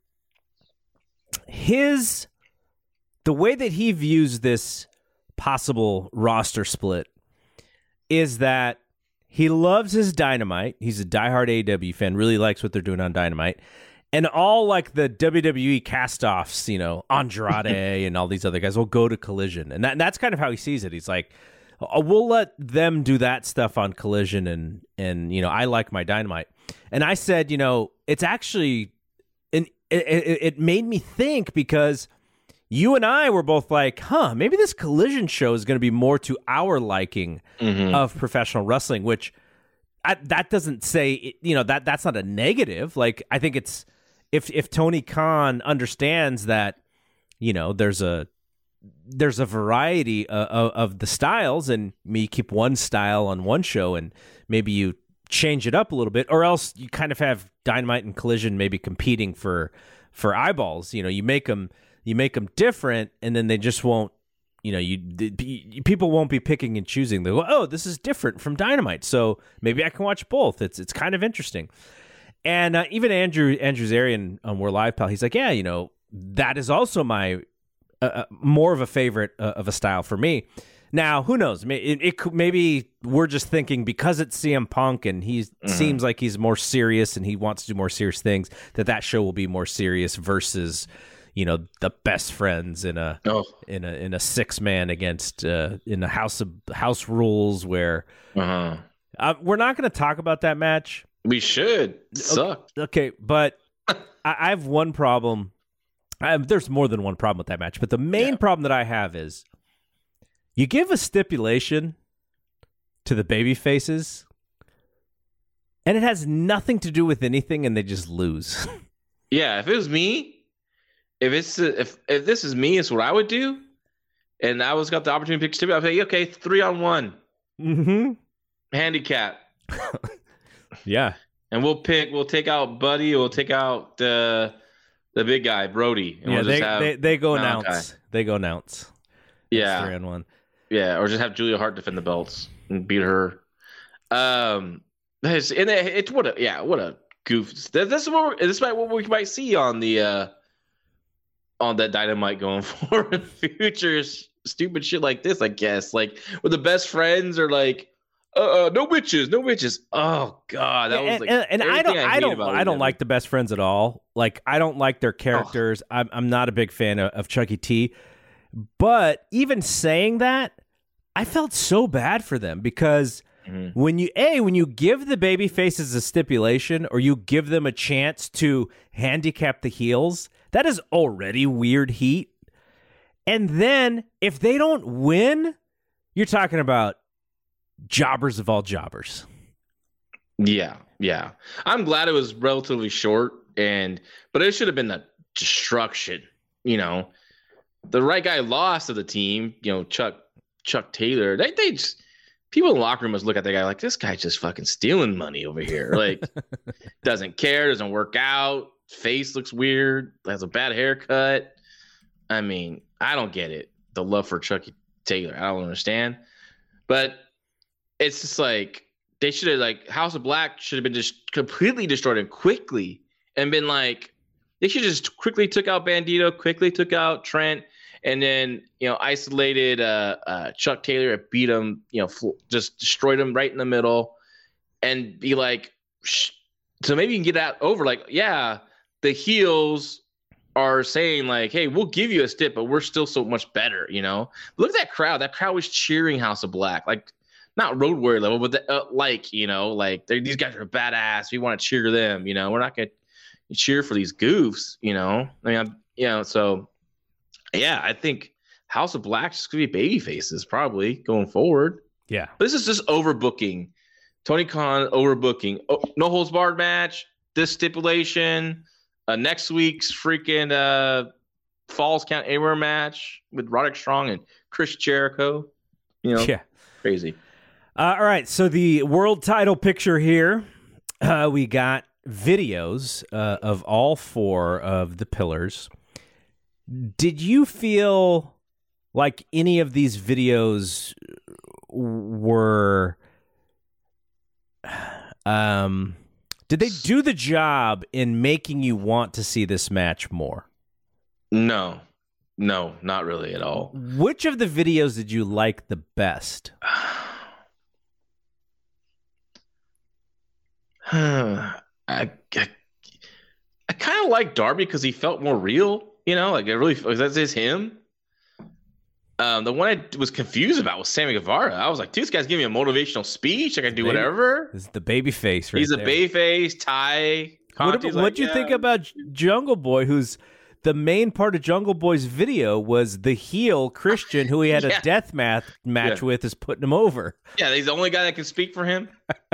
The way that he views this possible roster split is that he loves his Dynamite. He's a diehard AEW fan, really likes what they're doing on Dynamite. And all like the WWE cast-offs, you know, Andrade and all these other guys will go to Collision. And that's kind of how he sees it. He's like, we'll let them do that stuff on Collision and you know, I like my Dynamite. And I said, you know, it's actually, it made me think because you and I were both like, maybe this Collision show is going to be more to our liking of professional wrestling, which that doesn't say, you know, that's not a negative. Like, I think it's, if Tony Khan understands that, you know, there's a variety of the styles and you keep one style on one show and maybe you change it up a little bit, or else you kind of have Dynamite and Collision maybe competing for eyeballs. You know, you make them different, and then they just won't. You know, people won't be picking and choosing. They go, oh, this is different from Dynamite, so maybe I can watch both. It's kind of interesting. And even Andrew Zarian on We're Live Pal, he's like, yeah, you know, that is also my more of a favorite of a style for me. Now, who knows? Maybe we're just thinking because it's CM Punk and he seems like he's more serious and he wants to do more serious things, that show will be more serious versus, you know, the best friends in a 6-man against in a house rules where we're not going to talk about that match. We should. It sucked. Okay, but I have one problem. There's more than one problem with that match, but the main problem that I have is you give a stipulation to the baby faces, and it has nothing to do with anything, and they just lose. Yeah, if it was me, if this is me, it's what I would do. And I got the opportunity to pick stipulation. I'd say, okay, 3-on-1. Mm-hmm. Handicap. Yeah. And we'll take out Buddy, we'll take out the big guy, Brody. And yeah, we'll they go announce. They go announce. Yeah. 3-on-1. Yeah, or just have Julia Hart defend the belts and beat her. What a goof. This is what we might see on that Dynamite going forward in futures. Stupid shit like this, I guess. Like where the best friends are like, no bitches. Oh god, that was like. And I don't like the best friends at all. Like I don't like their characters. I'm not a big fan of Chucky T. But even saying that, I felt so bad for them because when you give the baby faces a stipulation or you give them a chance to handicap the heels, that is already weird heat. And then if they don't win, you're talking about jobbers of all jobbers. Yeah. I'm glad it was relatively short, but it should have been a destruction, The right guy lost to the team, Chuck Taylor. They just people in the locker room must look at the guy like, this guy's just fucking stealing money over here. Like, doesn't care, doesn't work out, face looks weird, has a bad haircut. I mean, I don't get it. The love for Chucky Taylor, I don't understand. But it's just like they should have House of Black should have been just completely destroyed and quickly and been like, they should just quickly took out Bandito, quickly took out Trent. And then, isolated Chuck Taylor and beat him, just destroyed him right in the middle and be like, so maybe you can get that over. Like, yeah, the heels are saying like, hey, we'll give you a stip, but we're still so much better, Look at that crowd. That crowd was cheering House of Black. Like, not Road Warrior level, but these guys are badass. We want to cheer them, We're not going to cheer for these goofs, so... Yeah, I think House of Black is going to be baby faces probably going forward. Yeah. This is just overbooking. Tony Khan overbooking. Oh, no holds barred match. This stipulation. Next week's freaking Falls Count Anywhere match with Roderick Strong and Chris Jericho. Yeah. Crazy. All right. So the world title picture here, we got videos of all four of the pillars. Did you feel like any of these videos were did they do the job in making you want to see this match more? No, not really at all. Which of the videos did you like the best? I kind of like Darby because he felt more real. That's just him. The one I was confused about was Sammy Guevara. I was like, dude, this guy's giving me a motivational speech. I can do whatever. This is the baby face, right? He's there. A baby face, Ty. What'd you think about Jungle Boy, who's the main part of Jungle Boy's video was the heel Christian, who he had a death match with, is putting him over. Yeah, he's the only guy that can speak for him.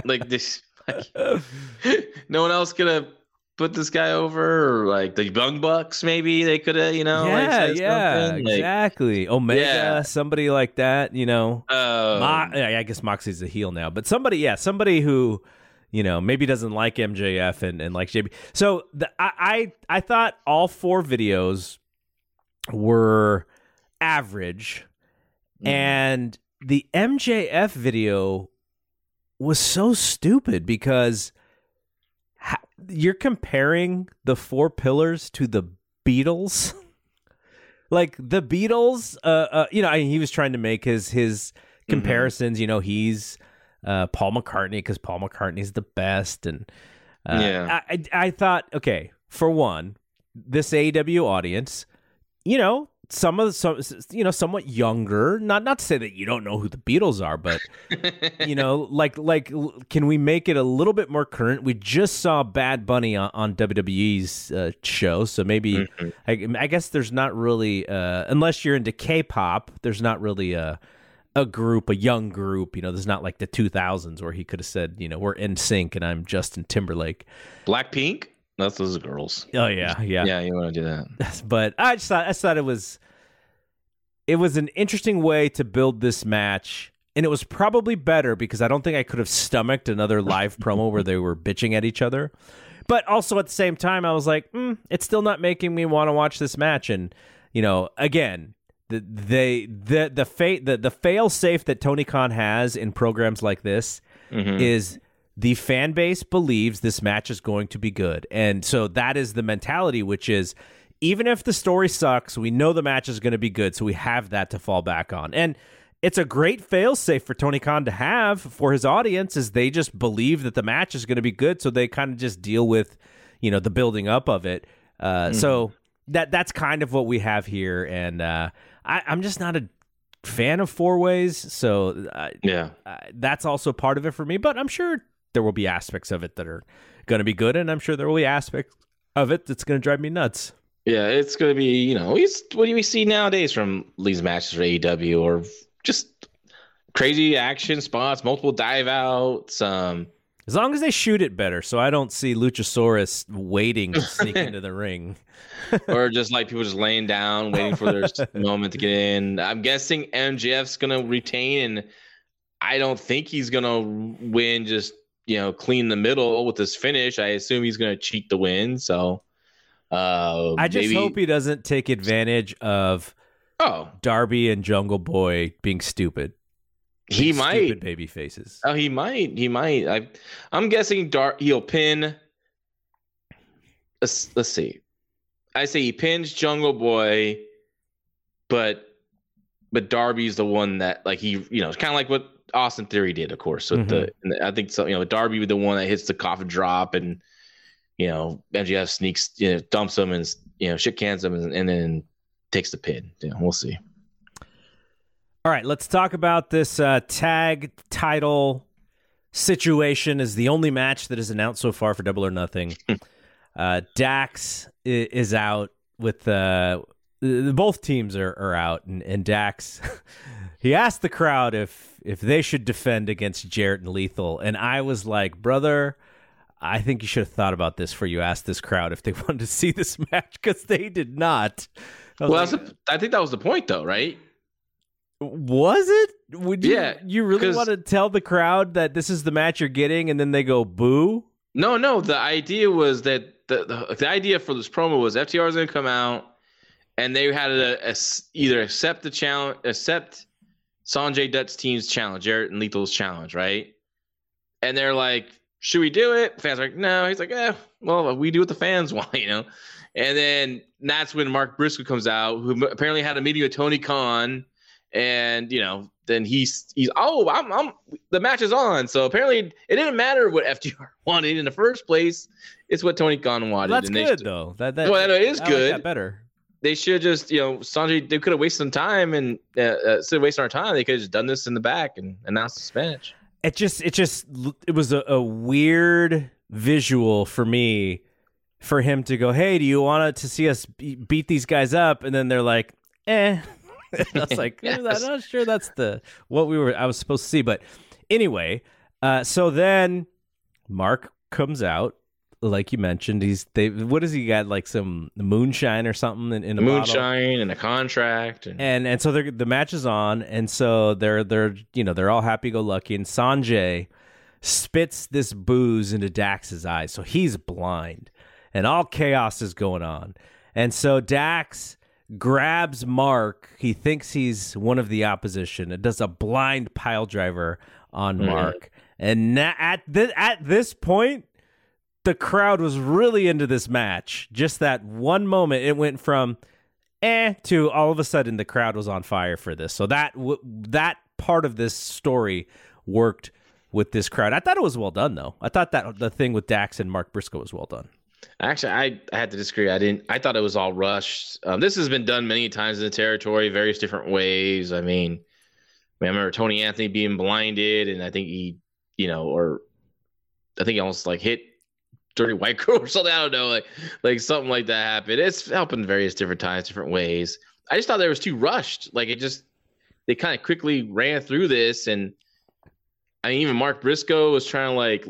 No one else could have put this guy over, or like the Young Bucks, maybe they could have, exactly. Omega, somebody like that, I guess Moxley's a heel now, but somebody who, maybe doesn't like MJF and like JB. So I thought all four videos were average, and the MJF video was so stupid because you're comparing the four pillars to the Beatles. Like the Beatles, he was trying to make his comparisons. He's Paul McCartney because Paul McCartney's the best, and I thought, okay, for one, this AEW audience, somewhat younger. Not to say that you don't know who the Beatles are, but can we make it a little bit more current? We just saw Bad Bunny on WWE's show, so maybe I guess there's not really, unless you're into K-pop, there's not really a young group. There's not like the 2000s where he could have said, we're NSYNC and I'm Justin Timberlake. Blackpink. That's those girls. Oh yeah. Yeah, you want to do that. But I thought it was an interesting way to build this match, and it was probably better because I don't think I could have stomached another live promo where they were bitching at each other. But also at the same time, I was like, it's still not making me want to watch this match. And again, the fail safe that Tony Khan has in programs like this is the fan base believes this match is going to be good. And so that is the mentality, which is even if the story sucks, we know the match is going to be good. So we have that to fall back on. And it's a great fail safe for Tony Khan to have for his audience, is they just believe that the match is going to be good. So they kind of just deal with, the building up of it. So that's kind of what we have here. And I'm just not a fan of four ways. So that's also part of it for me. But I'm sure there will be aspects of it that are going to be good. And I'm sure there will be aspects of it that's going to drive me nuts. Yeah, it's going to be, what do we see nowadays from these matches for AEW, or just crazy action spots, multiple dive outs. As long as they shoot it better, so I don't see Luchasaurus waiting to sneak into the ring. Or just like people just laying down, waiting for their moment to get in. I'm guessing MJF's going to retain, and I don't think he's going to win just, clean the middle with his finish. I assume he's going to cheat the win, so... I just hope he doesn't take advantage of Darby and Jungle Boy being stupid. He might. Stupid baby faces. Oh, he might. I'm guessing he'll pin. Let's see. I say he pins Jungle Boy, but Darby's the one that it's kind of like what Austin Theory did, of course. With I think so. Darby was the one that hits the coffin drop and. MJF sneaks, dumps him and, shit cans him and then takes the pin. Yeah, we'll see. All right, let's talk about this tag title situation. Is the only match that is announced so far for Double or Nothing. Dax is out with both teams are out, and Dax he asked the crowd if they should defend against Jarrett and Lethal, and I was like, brother, I think you should have thought about this before you asked this crowd if they wanted to see this match, because they did not. I think that was the point, though, right? Was it? You really want to tell the crowd that this is the match you're getting, and then they go boo? No. The idea was that the idea for this promo was FTR was going to come out, and they had to either accept the challenge, accept Sanjay Dutt's team's challenge, Jarrett and Lethal's challenge, right? And they're like, should we do it? Fans are like, no. He's like, well, we do what the fans want, And then that's when Mark Briscoe comes out, who apparently had a meeting with Tony Khan, and then he's I'm the match is on. So apparently it didn't matter what FTR wanted in the first place. It's what Tony Khan wanted. Well, that's good though. That is good. Like that better. They should just Sanjay. They could have wasted some time and instead of wasting our time, they could have just done this in the back and announced this match. It was a weird visual for me, for him to go, hey, do you want to see us beat these guys up? And then they're like, I was like, yes. I'm not sure that's what I was supposed to see. But anyway, so then Mark comes out, like you mentioned. What does he got? Like some moonshine or something in a moonshine bottle? And a contract, and so the match is on, and so they're all happy go lucky, and Sanjay spits this booze into Dax's eyes, so he's blind, and all chaos is going on, and so Dax grabs Mark. He thinks he's one of the opposition. It does a blind pile driver on Mark, and at this point, the crowd was really into this match. Just that one moment, it went from to all of a sudden the crowd was on fire for this. So that part of this story worked with this crowd. I thought it was well done, though. I thought that the thing with Dax and Mark Briscoe was well done. Actually, I had to disagree. I thought it was all rushed. This has been done many times in the territory, various different ways. I remember Tony Anthony being blinded, and I think he almost like hit Dirty White Girl or something. I don't know, like something like that happened. It's happened various different times, different ways. I just thought it was too rushed. Like they kind of quickly ran through this, and even Mark Briscoe was trying to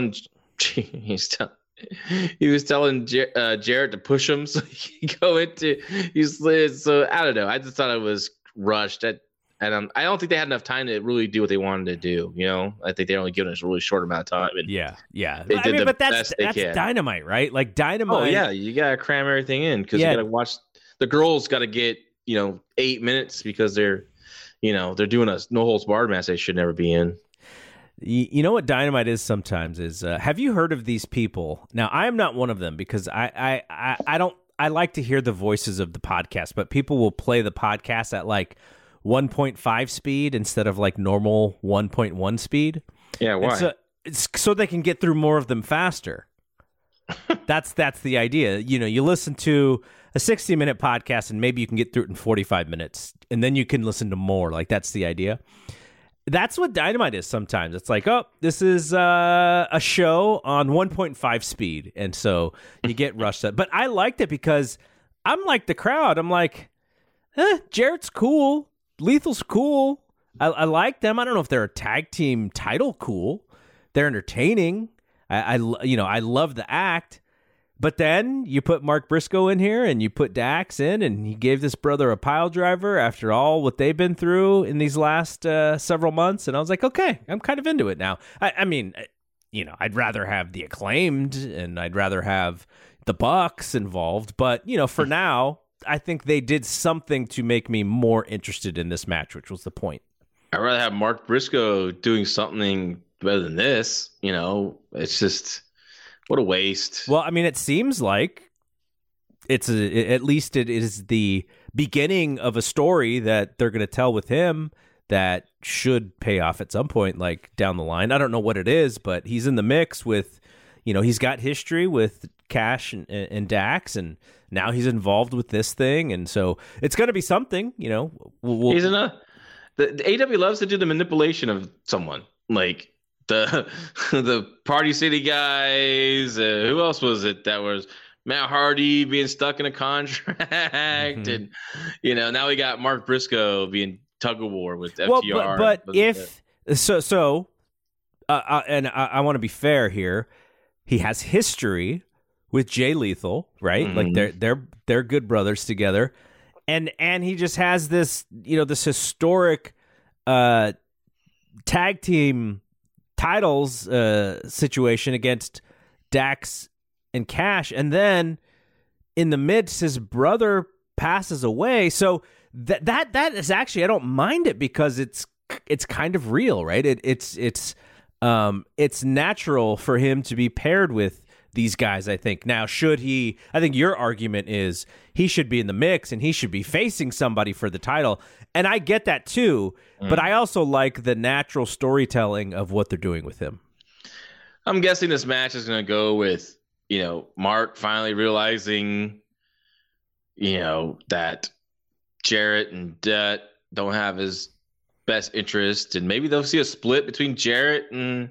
he was telling Jarrett to push him so he could go into he slid. So I don't know. I just thought it was rushed. And I don't think they had enough time to really do what they wanted to do. I think they're only given us a really short amount of time. And yeah. They did but that's Dynamite, right? Like Dynamite. Oh yeah, you gotta cram everything in because you gotta watch. The girls got to get 8 minutes because they're doing a no holds barred match they should never be in. You know what Dynamite is sometimes is, have you heard of these people? Now, I am not one of them because I like to hear the voices of the podcast, but people will play the podcast at like 1.5 speed instead of like normal 1.1 speed. Yeah, why? It's so they can get through more of them faster. That's the idea. You listen to a 60-minute podcast and maybe you can get through it in 45 minutes and then you can listen to more. Like, that's the idea. That's what Dynamite is sometimes. It's like, oh, this is a show on 1.5 speed. And so you get rushed up. But I liked it because I'm like the crowd. I'm like, Jarrett's cool. Lethal's cool. I like them. I don't know if they're a tag team title cool. They're entertaining. I love the act. But then you put Mark Briscoe in here and you put Dax in, and he gave this brother a pile driver after all what they've been through in these last several months. And I was like, okay, I'm kind of into it now. I mean, I'd rather have the Acclaimed and I'd rather have the Bucks involved. But, for now, I think they did something to make me more interested in this match, which was the point. I'd rather have Mark Briscoe doing something better than this. It's just... what a waste. Well, I mean, it seems like at least it is the beginning of a story that they're going to tell with him that should pay off at some point, like down the line. I don't know what it is, but he's in the mix with, he's got history with Cash and Dax, and now he's involved with this thing. And so it's going to be something, he's in the AW loves to do the manipulation of someone, like the Party City guys. Who else was it? That was Matt Hardy being stuck in a contract, and now we got Mark Briscoe being tug of war with FTR. Well, but if so, and I want to be fair here. He has history with Jay Lethal, right? Mm-hmm. Like they're good brothers together, and he just has this this historic tag team titles situation against Dax and Cash, and then in the midst his brother passes away. So that is actually, I don't mind it because it's kind of real, right? It's natural for him to be paired with these guys, I think. Now, I think your argument is he should be in the mix and he should be facing somebody for the title. And I get that too, but I also like the natural storytelling of what they're doing with him. I'm guessing this match is going to go with, Mark finally realizing, that Jarrett and Det don't have his best interest, and maybe they'll see a split between Jarrett and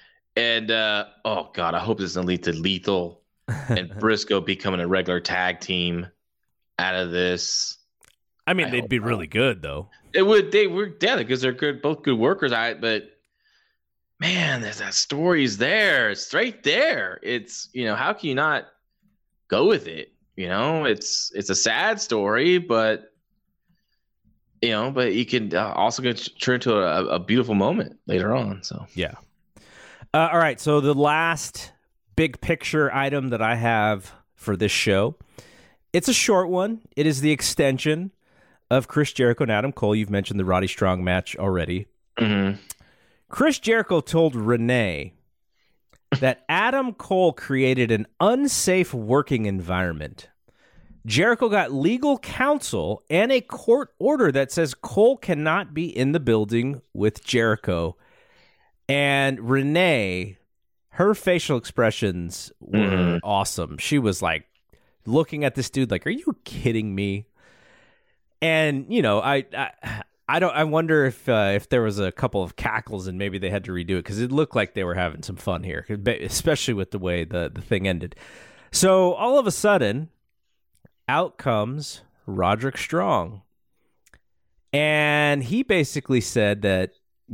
oh God, I hope this doesn't lead to Lethal and Briscoe becoming a regular tag team out of this. I mean, they'd be really good though. It would. They were, because they're good, both good workers. But man, that story's there. It's right there. It's how can you not go with it? It's a sad story, but but you can also turn into a beautiful moment later on. So yeah. All right. So the last big picture item that I have for this show, it's a short one. It is the extension of Chris Jericho and Adam Cole. You've mentioned the Roddy Strong match already. Mm-hmm. Chris Jericho told Renee that Adam Cole created an unsafe working environment. Jericho got legal counsel and a court order that says Cole cannot be in the building with Jericho. And Renee, her facial expressions were awesome. She was like looking at this dude like, "Are you kidding me?" And I wonder if there was a couple of cackles and maybe they had to redo it because it looked like they were having some fun here, especially with the way the thing ended. So all of a sudden, out comes Roderick Strong, and he basically said that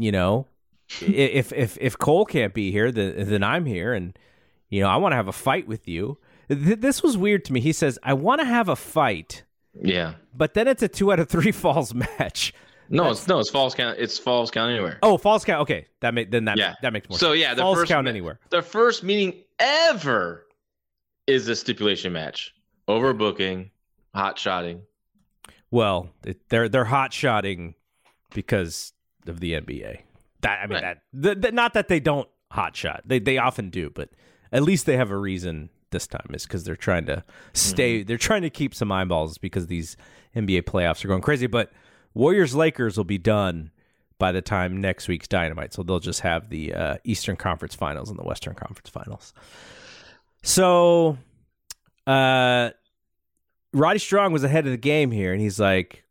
if Cole can't be here, then I'm here, and I want to have a fight with you. This was weird to me. He says, "I want to have a fight." Yeah, but then it's a 2 out of 3 falls match. It's falls count. It's falls count anywhere. Oh, falls count. Okay, that makes more sense. So yeah, the falls first count anywhere. The first meeting ever is a stipulation match. Overbooking, hot shotting. Well, they're hot-shotting because of the NBA. Not that they don't hot-shot. They often do, but at least they have a reason this time. Is because they're trying to stay. They're trying to keep some eyeballs because these NBA playoffs are going crazy. But Warriors-Lakers will be done by the time next week's Dynamite, so they'll just have the Eastern Conference Finals and the Western Conference Finals. So, Roddy Strong was ahead of the game here, and he's like,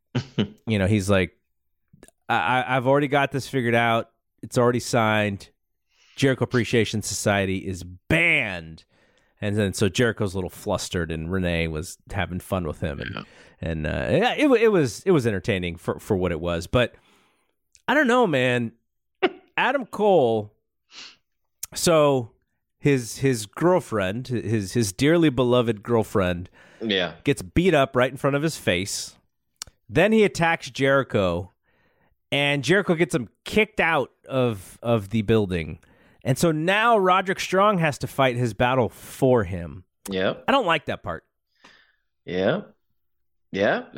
I've already got this figured out. It's already signed. Jericho Appreciation Society is banned. And then so Jericho's a little flustered, and Renee was having fun with him, and it was entertaining for what it was. But I don't know, man. Adam Cole. So his girlfriend, his dearly beloved girlfriend, gets beat up right in front of his face. Then he attacks Jericho, and Jericho gets him kicked out of the building. And so now Roderick Strong has to fight his battle for him. Yeah, I don't like that part. Yeah. We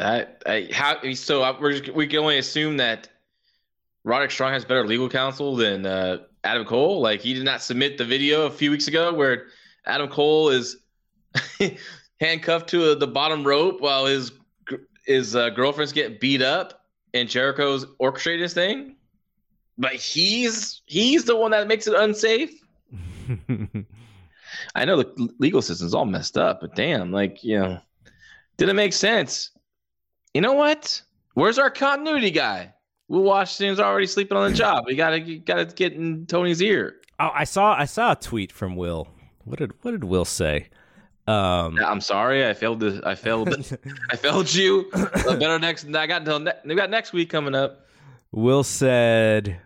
can only assume that Roderick Strong has better legal counsel than Adam Cole. Like, he did not submit the video a few weeks ago where Adam Cole is handcuffed to the bottom rope while his girlfriends get beat up, and Jericho's orchestrating this thing. But he's the one that makes it unsafe. I know the legal system's all messed up, but damn, didn't make sense. You know what? Where's our continuity guy? Will Washington's already sleeping on the job. You gotta get in Tony's ear. Oh, I saw a tweet from Will. What did Will say? I'm sorry, I failed you. Better next. We got next week coming up. Will said,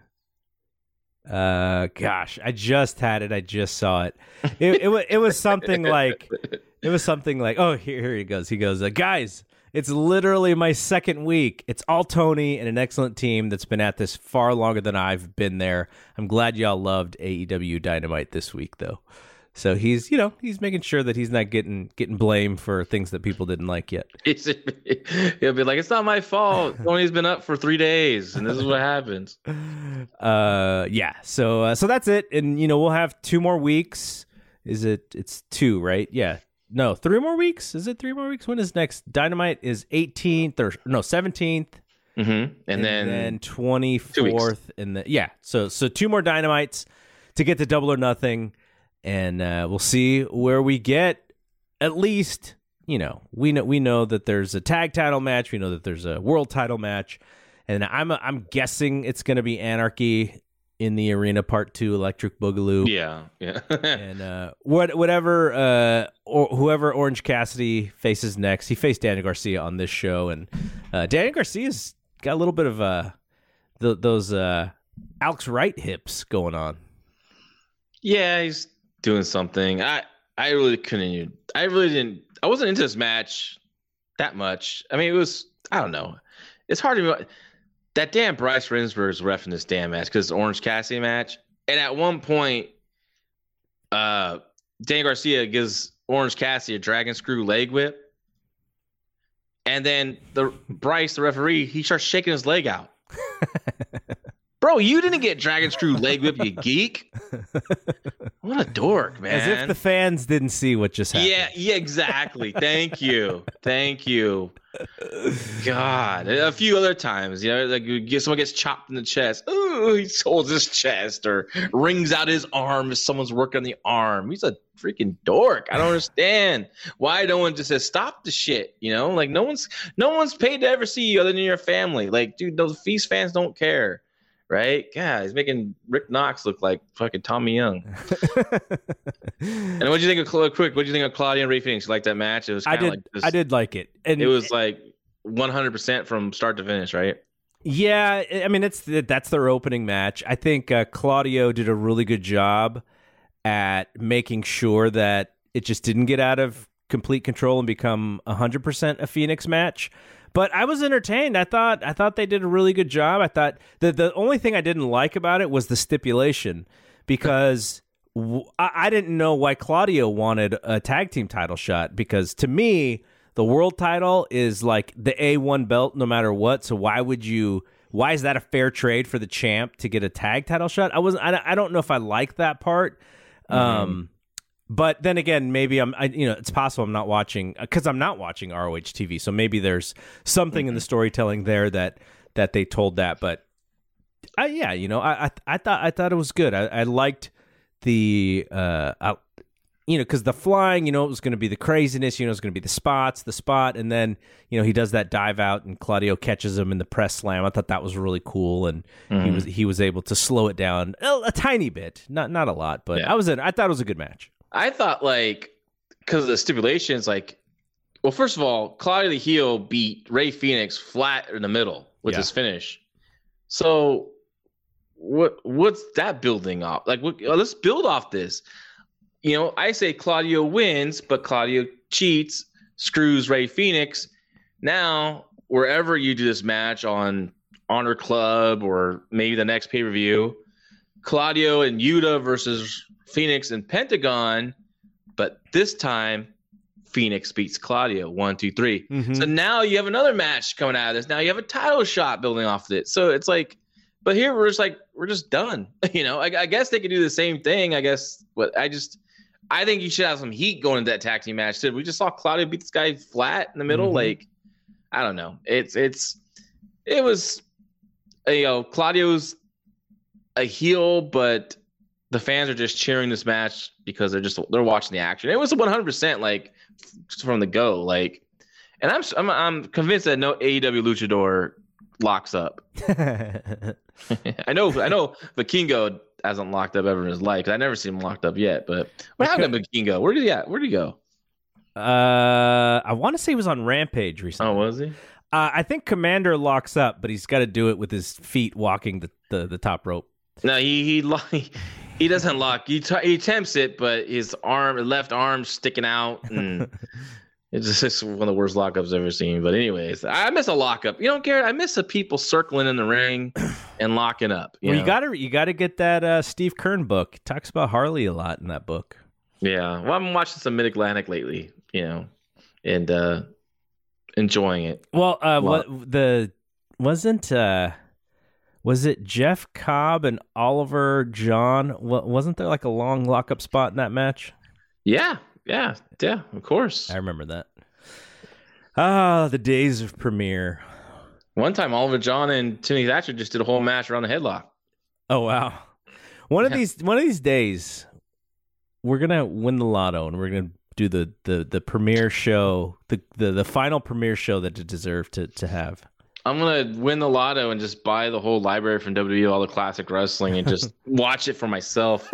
gosh, I just had it. I just saw it. It was something like, oh, here he goes. He goes, guys, it's literally my second week. It's all Tony and an excellent team that's been at this far longer than I've been there. I'm glad y'all loved AEW Dynamite this week, though. So he's making sure that he's not getting blamed for things that people didn't like yet. He'll be like, it's not my fault. Tony's been up for 3 days, and this is what happens. Yeah. So that's it, and we'll have 2 more weeks. It's 2, right? Yeah. No, 3 more weeks. Is it 3 more weeks? When is next Dynamite? Is 18th or 17th? Mm-hmm. And then 24th, and So 2 more Dynamites to get to Double or Nothing. And we'll see where we get. At least, we know that there's a tag title match. We know that there's a world title match, and I'm guessing it's going to be Anarchy in the Arena Part 2, Electric Boogaloo. Yeah. And whatever, or whoever Orange Cassidy faces next, he faced Daniel Garcia on this show, and Daniel Garcia's got a little bit of those Alex Wright hips going on. Yeah, he's doing something. I really couldn't. I wasn't into this match that much. I mean, I don't know. It's hard to. That damn Bryce Remsburg's reffing this damn match because it's Orange Cassidy match. And at one point, Dan Garcia gives Orange Cassidy a dragon screw leg whip. And then Bryce, the referee, he starts shaking his leg out. Bro, you didn't get dragon screw leg whip, you geek. What a dork, man. As if the fans didn't see what just happened. Yeah, exactly. Thank you. God. A few other times, like someone gets chopped in the chest. Ooh, he holds his chest or wrings out his arm if someone's working on the arm. He's a freaking dork. I don't understand why no one just says stop the shit. Like no one's paid to ever see you other than your family. Like, dude, those Feast fans don't care. Right? God, he's making Rick Knox look like fucking Tommy Young. And what do you think of Claudia and Rey Fenix? You like that match? It was I did like it. And it was like 100% from start to finish, right? Yeah, I mean that's their opening match. I think Claudio did a really good job at making sure that it just didn't get out of complete control and become 100% a Phoenix match. But I was entertained. I thought they did a really good job. I thought the only thing I didn't like about it was the stipulation, because I didn't know why Claudio wanted a tag team title shot, because to me the world title is like the A1 belt no matter what. So why is that a fair trade for the champ to get a tag title shot? I don't know if I like that part. But then again, maybe it's possible I'm not watching because I'm not watching ROH TV. So maybe there's something in the storytelling there that they told that. But I thought it was good. I liked the because the flying, it was going to be the craziness, it was going to be the spot, and then he does that dive out and Claudio catches him in the press slam. I thought that was really cool, and he was able to slow it down a tiny bit, not a lot, but I thought it was a good match. I thought because of the stipulations, well, first of all, Claudio the heel beat Ray Phoenix flat in the middle with his finish. So what's that building off? Let's build off this. I say Claudio wins, but Claudio cheats, screws Ray Phoenix. Now, wherever you do this match on Honor Club or maybe the next pay-per-view, Claudio and Yuta versus Phoenix and Pentagon, but this time Phoenix beats Claudio 1, 2, 3. So now you have another match coming out of this. Now you have a title shot building off of it. So it's but here we're just done. I guess they could do the same thing. I guess, but I think you should have some heat going into that tag team match too. We just saw Claudio beat this guy flat in the middle. I don't know. It was Claudio's a heel, but the fans are just cheering this match because they're watching the action. It was 100% from the go. And I'm convinced that no AEW luchador locks up. I know Vikingo hasn't locked up ever in his life. I never seen him locked up yet. But what happened to Vikingo? Where did he go? I want to say he was on Rampage recently. Oh, was he? I think Commander locks up, but he's got to do it with his feet walking the top rope. No, he doesn't lock. He attempts it, but his left arm sticking out, and it's just one of the worst lockups I've ever seen. But anyways, I miss a lockup. Garrett, I miss the people circling in the ring and locking up. You gotta get that Steve Kern book. He talks about Harley a lot in that book. Yeah, well, I've been watching some Mid-Atlantic lately, and enjoying it. Well, was it Jeff Cobb and Oliver John? Wasn't there a long lockup spot in that match? Yeah, of course. I remember that. Ah, the days of Premiere. One time, Oliver John and Timmy Thatcher just did a whole match around the headlock. Oh wow! One of these days, we're gonna win the lotto, and we're gonna do the premiere show, the final premiere show that it deserved to have. I'm gonna win the lotto and just buy the whole library from WWE, all the classic wrestling, and just watch it for myself.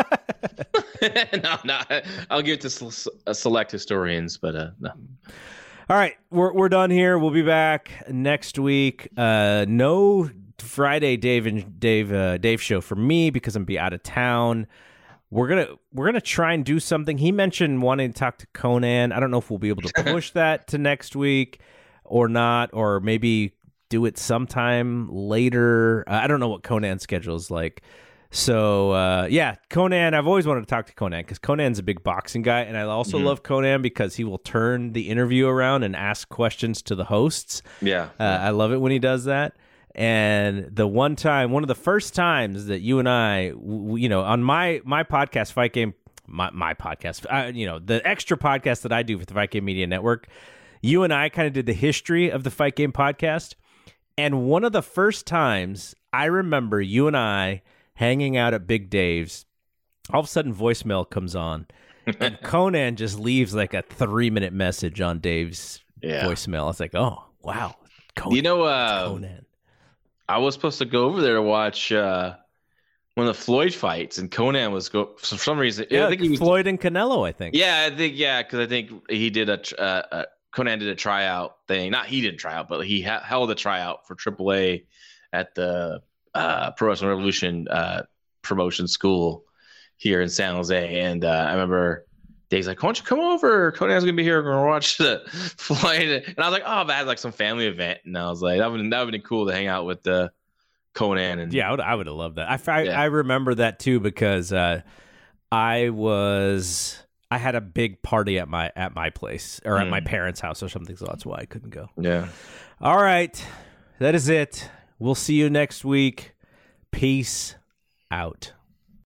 No, I'll give it to select historians, but no. All right, we're done here. We'll be back next week. No Friday Dave show for me because I'm gonna be out of town. We're gonna try and do something. He mentioned wanting to talk to Conan. I don't know if we'll be able to push that to next week or not, or maybe do it sometime later. I don't know what Conan's schedule is like. So, Conan, I've always wanted to talk to Conan because Conan's a big boxing guy. And I also love Conan because he will turn the interview around and ask questions to the hosts. Yeah. I love it when he does that. And one of the first times that you and I, on my podcast, Fight Game, my podcast, the extra podcast that I do for the Fight Game Media Network, you and I kind of did the history of the Fight Game podcast. And one of the first times I remember you and I hanging out at Big Dave's, all of a sudden voicemail comes on and Conan just leaves a 3-minute message on Dave's voicemail. I was like, oh, wow. Conan. Conan. I was supposed to go over there to watch one of the Floyd fights, and Conan was for some reason. Yeah, I think he was, Floyd and Canelo, I think. Yeah, because I think he did Conan did a tryout thing. Not he didn't try out, but he held a tryout for AAA at the Pro Wrestling Revolution promotion school here in San Jose. And I remember Dave's like, why don't you come over? Conan's going to be here. We're going to watch the flight. And I was like, oh, but I had some family event. And I was like, that would have been cool to hang out with Conan. And yeah, I would have loved that. I remember that too because I I had a big party at my place or at my parents' house or something, so that's why I couldn't go. Yeah. All right. That is it. We'll see you next week. Peace out.